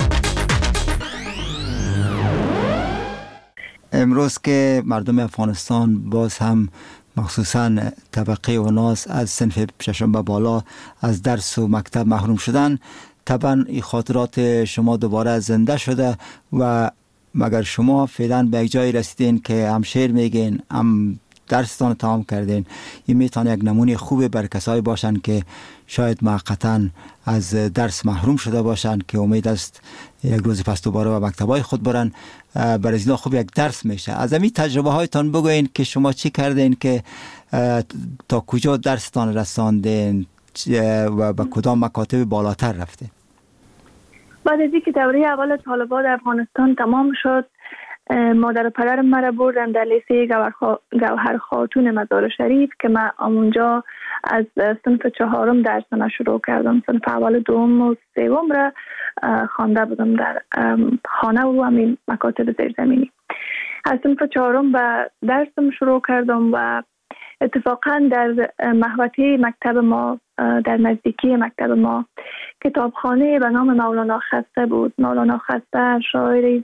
امروز که مردم افغانستان باز هم مخصوصاً طبقه اوناس از صنف ششم به بالا از درس و مکتب محروم شدن، طبعا این خاطرات شما دوباره زنده شده و مگر شما فعلا به یک جایی رسیدین که هم شعر میگین هم درستان تمام کردین، این میتونه یک نمونه خوبه بر کسایی باشن که شاید موقتاً از درس محروم شده باشن که امید است یک روز پس دوباره به مکتبای خود برن. برای اینا خوب یک درس میشه. از همین تجربه هایتان بگوین که شما چی کردین که تا کجا درستان رساندین و به کدام مکاتب بالاتر رفتین؟ بعد از اینکه دوره اول طالبان در افغانستان تمام شد، مادر و پدرم مرا بردن در لیسه گوهر خاتون مزار شریف که من اونجا از صنف 4 درسم شروع کردم. صنف اول، دوم و سوم را خوانده بودم در خانه و همین مکاتب زیرزمینی. از صنف 4 به درسم شروع کردم و اتفاقا در محوطه مکتب ما، در نزدیکی مکتب ما، کتابخانه به نام مولانا خسته بود. مولانا خسته شاعری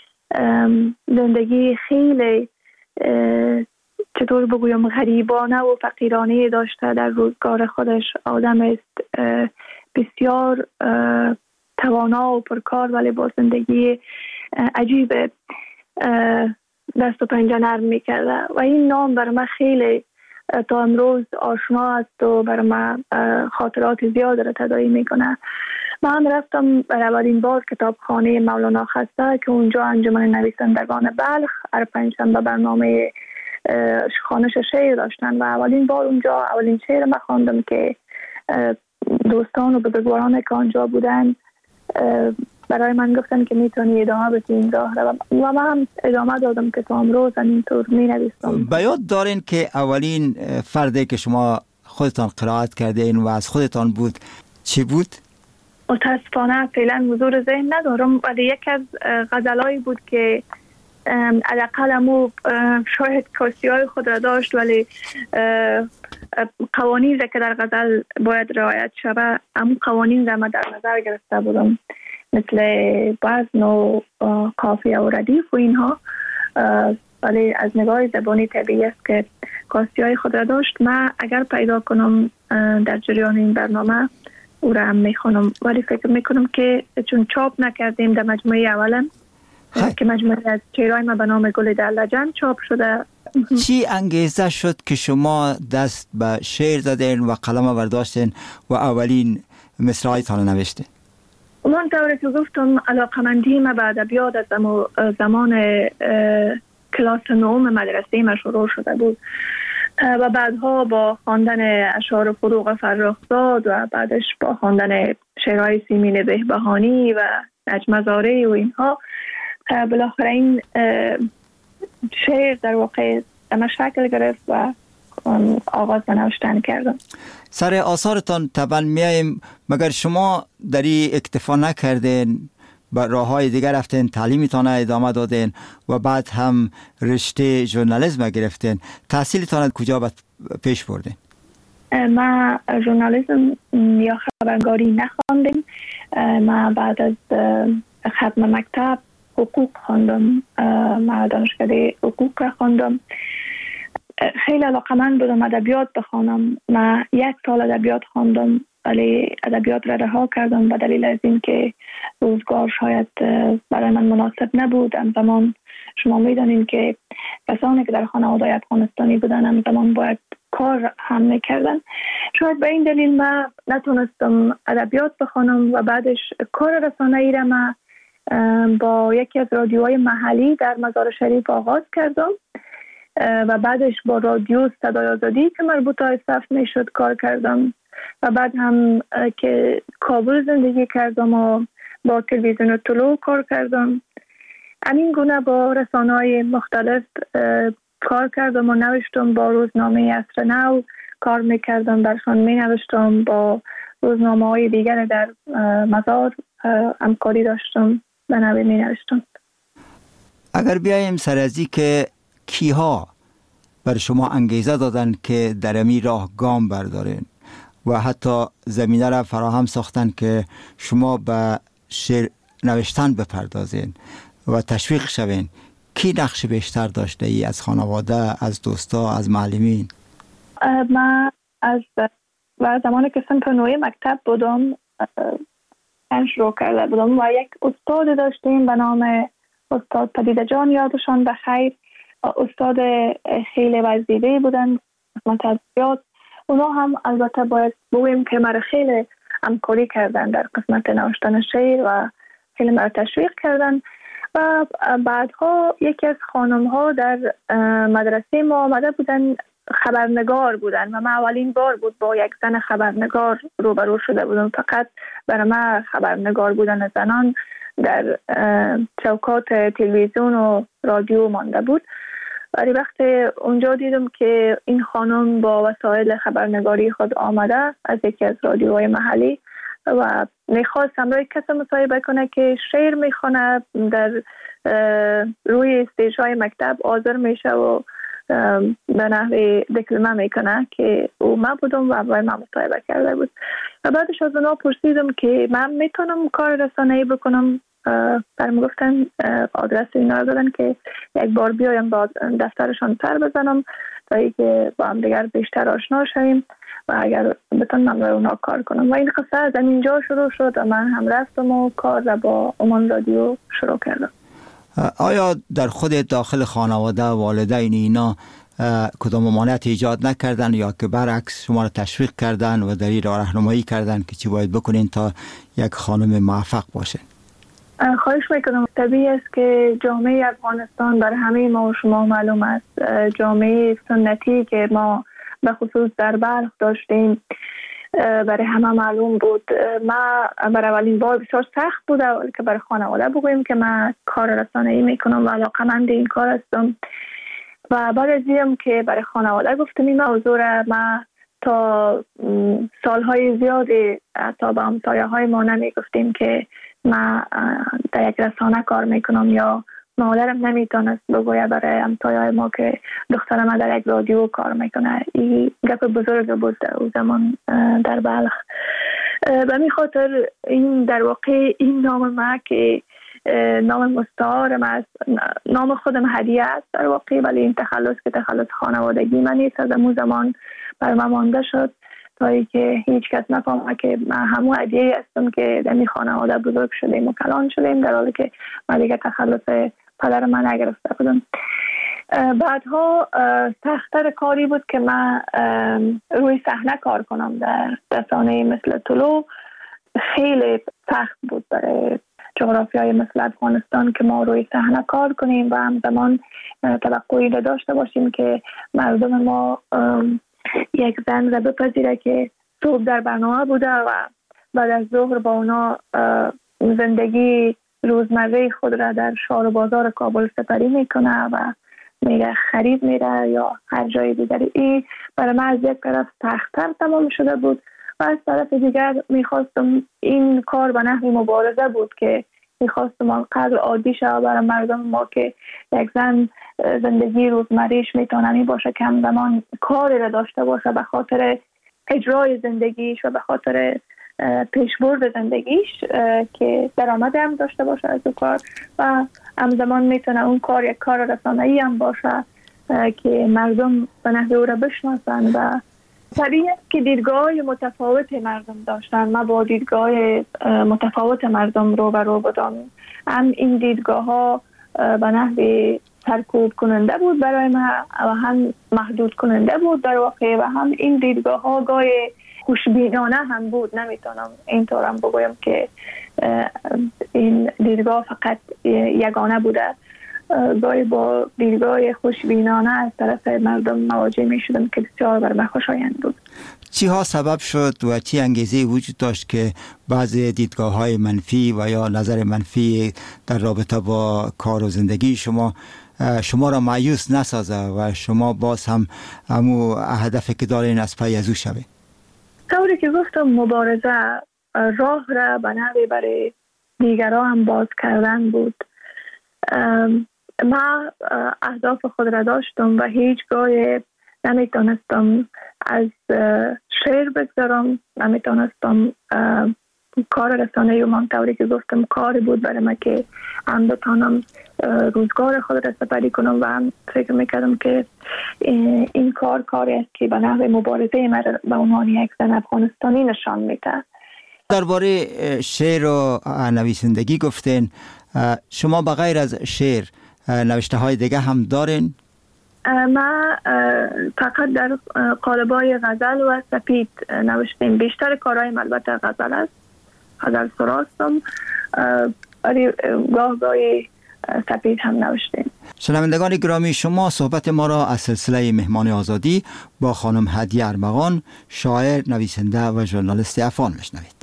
زندگی خیلی چطور بگویم غریبانه و فقیرانه داشته در روزگار خودش. آدم است بسیار توانا و پرکار ولی با زندگی عجیب دست و پنجه نرم میکرده و این نام برای من خیلی تا امروز آشنا است و برای من خاطرات زیاد را تداعی میکنه. من رفتم برای اولین بار کتابخانه مولانا خسته که اونجا انجمن نویسندگان بلخ هر پنجشنبه برنامه خوانش شعر داشتن و اولین بار اونجا اولین شعر من خواندم که دوستان و بزرگواران که آنجا بودن برای من گفتن که میتونی ادامه بدی این راه و من هم ادامه دادم که تا امروز اینطور می نویسم. به یاد دارین که اولین فردی که شما خودتان قرائت کردین و از خودتان بود چی بود؟ متاسفانه فعلا حضور ذهن ندارم ولی یک از غزلایی بود که حداقل امو شاید کاسی‌های خود را داشت ولی قوانین را که در غزل باید رعایت شود امو قوانین را من در نظر گرفته بودم، مثل وزن و قافیه و ردیف و اینها، ولی از نگاه زبانی طبیعی است که کاسی‌های خود را داشت. من اگر پیدا کنم در جریان این برنامه او را هم میخونم، ولی فکر میکنم که چون چاپ نکردیم در مجموعه اولم که مجموعه از شعرهای ما به نام گل در لجن چاپ شده. چی انگیزه شد که شما دست به شعر زدین و قلم برداشتین و اولین مصرعایتان نوشتین؟ من طوری که گفتم علاقمندی ما به ادبیات از زمان کلاس 9 مدرسه ما شروع شده بود و بعدها با خواندن اشعار فروغ فرخزاد و بعدش با خواندن شعرهای سیمین بهبهانی و نجم زاره و اینها بالاخره این شعر در واقع اما شکل گرفت و آغاز به نوشتن کردم. سر آثارتان طبعا میاییم، مگر شما در این اکتفا نکردین با راه های دیگر رفتین، تعلیمتان ادامه دادین و بعد هم رشته ژورنالیسم گرفتین؟ تحصیلتان کجا پیش بردین؟ ما ژورنالیسم یا خبرنگاری نخواندیم. ما بعد از ختم مکتب حقوق خواندم. من دانشکده حقوق را خواندم. خیلی علاقه‌مند بودم ادبیات بخوانم. من 1 سال ادبیات خواندم ولی ادبیات را رها کردم به دلیل از اینکه روزگار شاید برای من مناسب نبود. همزمان شما میدانید که کسانی که در خانواده افغانستانی بودن همزمان باید کار هم میکردن. شاید به این دلیل من نتونستم ادبیات بخوانم و بعدش کار رسانه‌ای را من با یکی از رادیوهای محلی در مزار شریف آغاز کردم و بعدش با رادیو صدای آزادی که مربوط به صف میشد کار کردم و بعد هم که کابل زندگی کردم و با تلویزیون طلوع کار کردم. همین گونه با رسانه‌های مختلف کار کردم و نوشتم. با روزنامه عصر نو کار میکردم، برشان مینوشتم. با روزنامه‌های دیگر در مزار همکاری داشتم، به نوی مینوشتم. اگر بیایم سر از این که کیها بر شما انگیزه دادن که در امی راه گام بردارین و حتی زمینه را فراهم ساختن که شما به شعر نوشتن بپردازین و تشویق شوین، کی نقش بیشتر داشته ای؟ از خانواده، از دوستا، از معلمین؟ من از زمانی که صنف نوعی مکتب بودم شروع کرده بودم و یک استاد داشتیم به نام استاد پدیده جان، یادشان بخیر. استاد خیلی وزیده بودن قسمت ادبیات. اونا هم البته باید بگویم که مرا خیلی همکاری کردن در قسمت نوشتن شعر و خیلی مرا تشویق کردن. و بعدها یکی از خانم ها در مدرسه ما آمده بودن، خبرنگار بودن و من اولین بار بود با یک زن خبرنگار روبرو شده بودم. فقط برای من خبرنگار بودن زنان در چوکات تلویزیون و رادیو مانده بود. ولی وقتی اونجا دیدم که این خانم با وسایل خبرنگاری خود آمده از یکی از رادیوهای محلی و میخواست همراه کسی مصاحبه کنه که شعر میخونه، در روی استیج‌های مکتب حاضر میشه و به نحوی دکلمه میکنه که او من بودم و باید من مصاحبه کرده بود. و بعدش از اونا پرسیدم که من میتونم کار رسانه‌ای بکنم. برام گفتن آدرس اینا رو دادن که یک بار بیایم با دفترشان سر بزنم تا اینکه با هم دیگر بیشتر آشنا شویم و اگر بتونم برای اونا کار کنم. و این قصه از اینجا شروع شد و من هم رفتم و کار را با عمان رادیو شروع کردم. آیا در خود داخل خانواده والدین اینا کدام ممانعت ایجاد نکردن یا که برعکس شما را تشویق کردن و در این راه راهنمایی کردن که چی باید بکنین تا یک خانم موفق باشین؟ خواهش میکنم. طبیعی است که جامعه افغانستان برای همه ما و شما معلوم است، جامعه سنتی که ما به خصوص در بلخ داشتیم برای همه معلوم بود. ما برای اولین بار بسیار سخت بود که برای خانواده بگوییم که من کار رسانه‌ای میکنم و علاقه‌مند این کار هستم. و بعد از دیدم که برای خانواده گفتم این موضوع را، من تا سالهای زیادی تا به همسایه‌های ما نمیگفتیم که من در یک رسانه کار میکنم یا مادرم نمیتونست بگوید برای همسایه‌های ما که دختر من در یک رادیو کار میکنه. این گپ بزرگ بود در زمان در بلخ. به همین خاطر این در واقع این نام ما که نام مستعارم است، نام خودم هدیه است در واقع، ولی این تخلص که تخلص خانوادگی من نیست، از اون زمان بر من مانده شد تا اینکه هیچ کس نفهمه که من همون هدیه هستم که در این خانواده بزرگ شدیم و کلان شدیم، در حالی که من دیگه تخلص پدر من نگرفته بودم. بعدها سخت‌تر کاری بود که من روی صحنه کار کنم در رسانه‌ای مثل طلوع. خیلی سخت بود برای جغرافیای مثل افغانستان که ما روی صحنه کار کنیم و همزمان توقعی داشته باشیم که مردم ما یک زن را بپذیره که صبح در برنامه بوده و بعد از ظهر با اونا زندگی روزمره خود را در شهر و بازار کابل سپری میکنه و میره خرید میره یا هر جای دیگری. این برای من از یک طرف سخت‌تر تمام شده بود و از طرف دیگر میخواستم این کار به نحو مبارزه بود که میخواستم آنقدر عادی شد برای مردم ما که یک زن زندگی روزمریش میتونه باشه که همزمان کاری را داشته باشه به خاطر اجرای زندگیش و به خاطر پیشبرد زندگیش که درآمد هم داشته باشه از کار و همزمان میتونه اون کار یک کار رسانه‌ای هم باشه که مردم به نحو او را بشناسن و طبیعی است که دیدگاه متفاوت مردم داشتن. ما با دیدگاه متفاوت مردم رو بودم. هم این دیدگاه ها به نحو سرکوب کننده بود برای ما و هم محدود کننده بود در واقع و هم این دیدگاه ها گاهی خوشبینانه هم بود. نمیتونم اینطورم بگویم که این دیدگاه فقط یگانه بوده. گاهی با دیدگاه خوشبینانه از طرف مردم مواجه می شدم که بسیار بر من خوشایند بود. چی ها سبب شد و چی انگیزه وجود داشت که بعضی دیدگاه های منفی و یا نظر منفی در رابطه با کار و زندگی شما را مایوس نسازه و شما باز هم همو هدفی که دارین از پی از او شوه؟ طوری که گفتم مبارزه راه را به نحوی برای دیگران هم باز کردن بود. ما اهداف خود را داشتم و هیچگاه نمیتونستم از شعر بگذارم، نمیتونستم کار رسانه‌ای و من طوری که گفتم کاری بود برای من که هم بتانم روزگار خود را سپری کنم و هم فکر میکردم که این کاری است که به نحو مبارزه من به عنوان یک زن افغانستانی نشان میده. درباره شعر و نویسندگی گفتین، شما بغیر از شعر نوشته های دیگه هم دارین؟ ما فقط در قالب‌های غزل و سپید نوشتیم. بیشتر کارهایم البته غزل است، غزل سراستم، ولی گاهی سپید هم نوشتیم. شنوندگان گرامی، شما صحبت ما را از سلسله مهمان آزادی با خانم هدیه ارمغان، شاعر، نویسنده و ژورنالیست افغان میشنوید.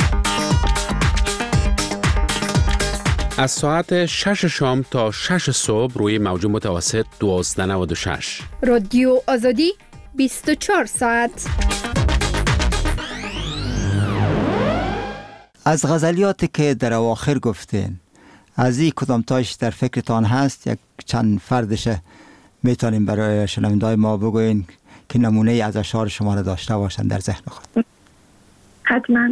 از ساعت 6 شام تا 6 صبح روی موج متوسط 1296 رادیو آزادی 24 ساعت. از غزلیاتی که در اواخر گفتین، از این کدام تاش در فکرتان هست؟ یک چند فردش میتونیم برای شنونده‌های ما بگوین که نمونه از اشعار شما را داشته باشن در ذهن خود؟ حتما.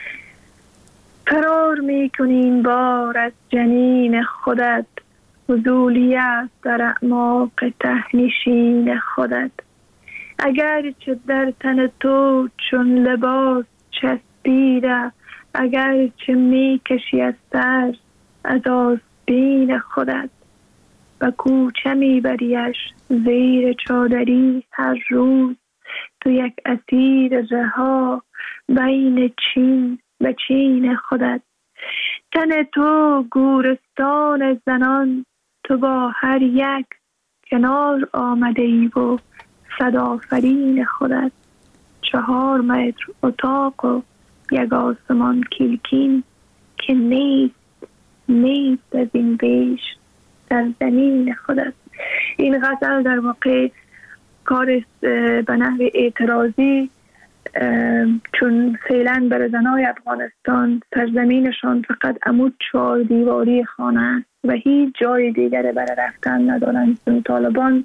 فرار میکنی این بار از جنین خودت، فضولیت در اعماق تهنشین خودت. اگر چه در تن تو چون لباس چسبیده، اگر چه میکشی از سر از آستین خودت. و کوچه میبریش زیر چادری هر روز، تو یک اسیر رها بین چین و چین خودت. تن تو گورستان زنان، تو با هر یک کنار آمده ای و صد آفرین خودت. 4 متر اتاق و یک آسمان کلکین، که نیست از این بیش در زمین خودت. این غزل در واقع کار به نحو اعتراضی، چون فعلا برای زنای افغانستان سرزمینشان فقط عمود 4 دیواری خانه است و هیچ جای دیگر برای رفتن ندارند. چون طالبان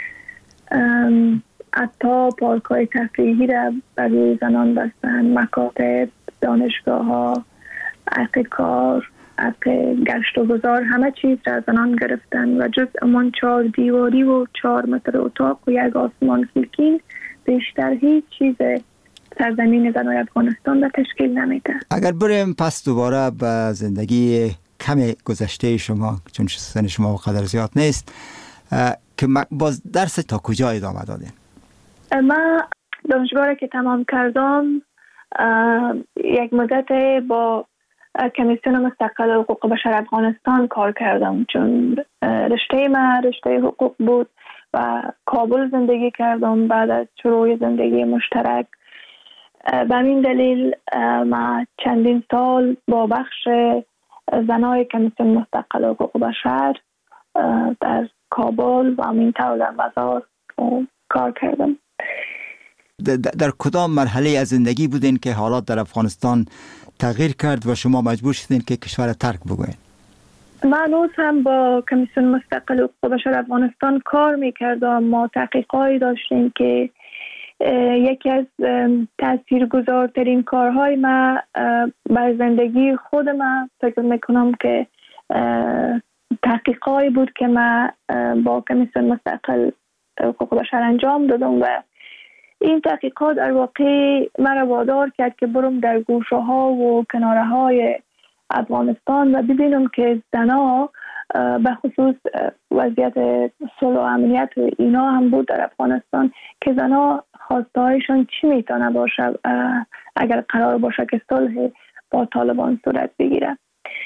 حتی پارک‌های تفریحی را برای زنان بستن، مکاتب، دانشگاه ها، حق کار، حق گشت و گذار، همه چیز را زنان گرفتن و جز امان 4 دیواری و 4 متر اتاق و یک آسمان کلکین بیشتر هیچ چیز سرزمین زنای افغانستان را تشکیل نمیده. اگر بریم پس دوباره به زندگی کم گذشته شما، چون سن شما قدر زیاد نیست، که باز درس تا کجا ادامه دادین؟ من دانشگاه که تمام کردم یک مدت با کمیسیون مستقل حقوق بشر افغانستان کار کردم، چون رشته من رشته حقوق بود و کابل زندگی کردم بعد از شروع زندگی مشترک. به این دلیل ما چندین سال با بخش زنای کمیسیون مستقل حقوق بشر در کابل و همینطور در مزار کار کردم. در کدام مرحله از زندگی بودین که حالات در افغانستان تغییر کرد و شما مجبور شدین که کشور ترک بگوین؟ من هنوز هم با کمیسیون مستقل حقوق بشر افغانستان کار میکردم. ما تحقیقاتی داشتیم که یکی از تاثیرگذارترین کارهای ما بر زندگی خود من فکر میکنم که تحقیقاتی بود که من با کمیسیون مستقل حقوق بشر انجام دادم و این تحقیقات در واقع مرا وادار کرد که برم در گوشه ها و کناره های افغانستان و ببینم که زنها به خصوص وضعیت صلح و امنیت و اینا هم بود در افغانستان که زنها خواسته هایشان چی میتونه باشه اگر قرار باشه که صلح با طالبان صورت بگیره.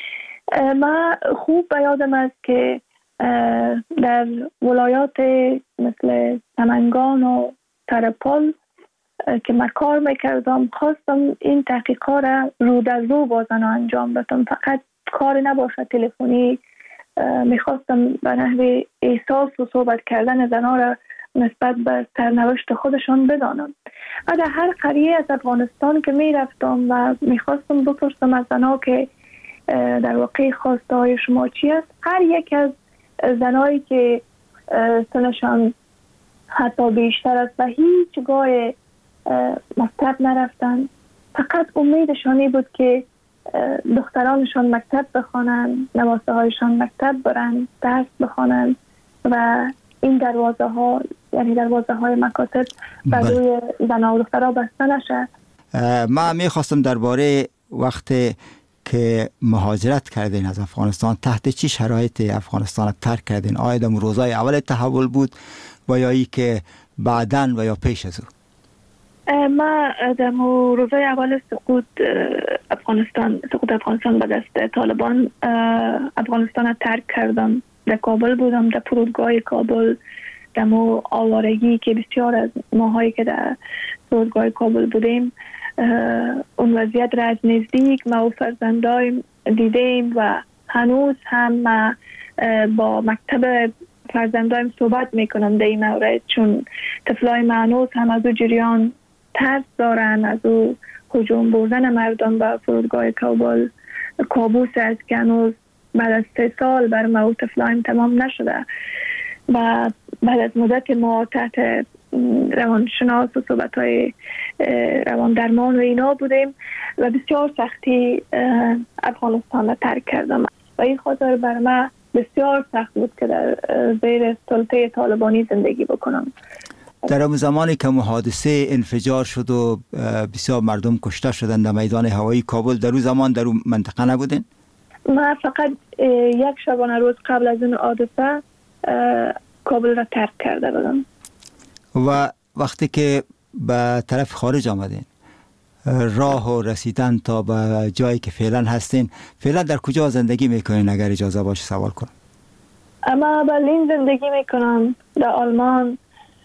من خوب به یادم است که در ولایات مثل سمنگان و ترپال که من کار میکردم خواستم این تحقیقات رو در رو با زنها انجام بدم، فقط کار نباشه تلفنی. میخواستم به نحو احساس و صحبت کردن زنها را نسبت به سرنوشت خودشان بدانم. در هر قریه از افغانستان که میرفتم و میخواستم بپرسم از زنها که در واقع خواسته های شما چی است، هر یک از زنایی که سنشان حتی بیشتر است و هیچگاه مکتب نرفتن، فقط امیدشانی بود که دخترانشان مکتب بخوانند، نواسه هایشان مکتب برن، درس بخوانند و این دروازه ها، یعنی دروازه های مکاتب برای زنها و دخترها بسته نشه. من میخواستم درباره وقت که مهاجرت کردین از افغانستان، تحت چی شرایط افغانستان ترک کردین؟ آیا در روزای اول تحول بود و یا ای که بعداً و یا پیش از او؟ ما در روزای اول سقوط افغانستان به دست طالبان افغانستان را ترک کردم. در کابل بودم، در فرودگاه کابل، در آوارگی که بسیار از ماهایی که در فرودگاه کابل بودیم اون وضعیت را از نزدیک ما و فرزندایم دیدیم و هنوز هم ما با مکتب فرزندایم صحبت میکنم در این مورد، چون طفلای ما هنوز هم از او جریان ترس دارن، از او هجوم بردن مردم به فرودگاه کابل کابوس است که هنوز بعد از 3 سال بر ما و طفلایم تمام نشده و بعد از مدت ما تحت روانشناس و صحبت‌های روان درمان و اینا بودیم و بسیار سختی افغانستان را ترک کردم و این خاطر بر من بسیار سخت بود که در زیر سلطه طالبانی زندگی بکنم. در اون زمانی که حادثه انفجار شد و بسیار مردم کشته شدند در میدان هوایی کابل، در اون زمان در اون منطقه نبودین؟ من فقط یک شبانه روز قبل از اون حادثه کابل را ترک کرده بودم. و وقتی که به طرف خارج آمدین، راه و رسیدن تا به جایی که فعلا هستین، فعلا در کجا زندگی میکنین اگر اجازه باشه سوال کنم؟ اما برلین زندگی میکنم، در آلمان.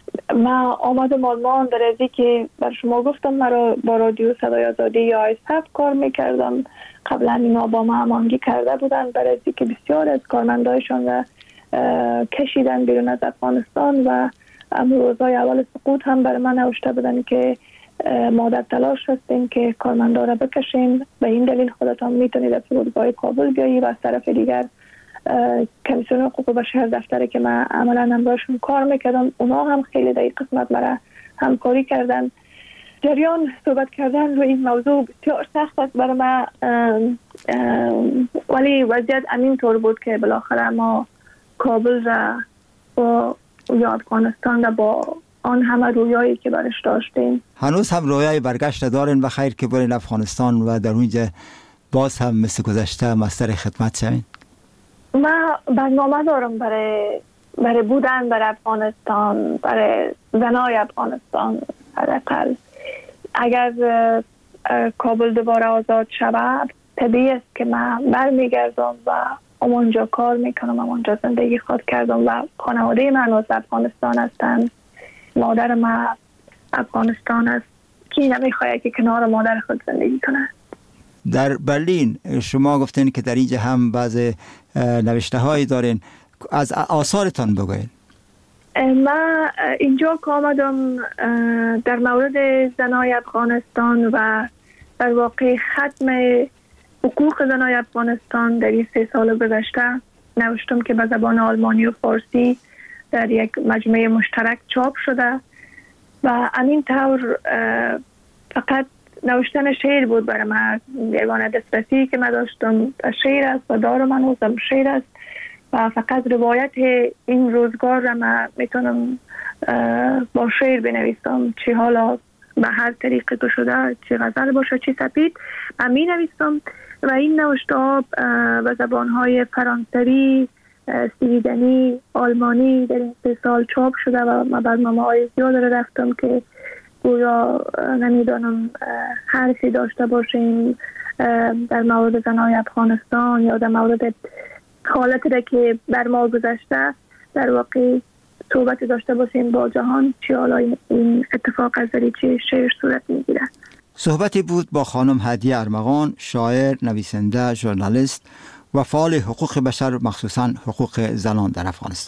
ما آمدم آلمان در ازی که بر شما گفتم مرا با رادیو صدای آزادی یا آیسف کار میکردم. قبلا اینا با ما هماهنگی کرده بودن در ازی که بسیار از کارمندایشان را کشیدن بیرون از افغانستان و روزای اول سقوط هم برای من نوشته بودن که ما در تلاش هستیم که کارمندا را بکشیم، به این دلیل خودتان میتونید از فرودگاه کابل بیایی و از طرف دیگر کمیسیون حقوق بشر دفتری که من عملا همراهشون کار میکردم اونا هم خیلی در این قسمت مرا همکاری کردن. جریان صحبت کردن روی این موضوع بسیار سخت است برای من، ولی وضعیت همین طور بود که بالاخره ما کابل را یا افغانستان را با آن همه رویایی که برش داشتیم. هنوز هم رویای برگشت دارین و خیر که برین افغانستان و در اونجا باز هم مثل گذشته مستر خدمت شوین؟ من برنامه دارم برای بودن برای افغانستان، برای زنای افغانستان. حداقل اگر کابل دوباره آزاد شود طبیعی است که من برمیگردم و اونجا کار میکنم، اونجا زندگی خود کردم و خانواده من از افغانستان هستند. مادر من افغانستان است که نمیخواد که کنار مادر خود زندگی کنه. در برلین شما گفتین که در اینجا هم بعض نوشته هایی دارین، از آثارتان بگوین. من اینجا که آمدم در مورد زنای افغانستان و در واقع ختم حقوق زنای افغانستان در این 3 سال گذشته نوشتم که به زبان آلمانی و فارسی در یک مجموعه مشترک چاپ شده و همین طور فقط نوشتن شعر بود برای من. یگانه دسترسی که من داشتم شعر است و دارم هنوزم شعر است و فقط روایت این روزگار را من میتونم با شعر بنویسم، چه حالا به هر طریقه تو شده، چه غزل باشه چه سپید، من می نویسم و این نوشته به زبانهای فرانسوی، سویدنی، آلمانی در این 3 سال چاپ شده و من برنامه‌های زیاد رفتم که گویا نمیدانم حرفی داشته باشیم در مورد زنای افغانستان یا در مورد حالتی که بر ما گذشته، در واقع صحبت داشته باشیم با جهان، چه حالا این اتفاق از چه شعر صورت میگیره. صحبتی بود با خانم هدیه ارمغان، شاعر، نویسنده، ژورنالیست و فعال حقوق بشر، مخصوصا حقوق زنان در افغانستان.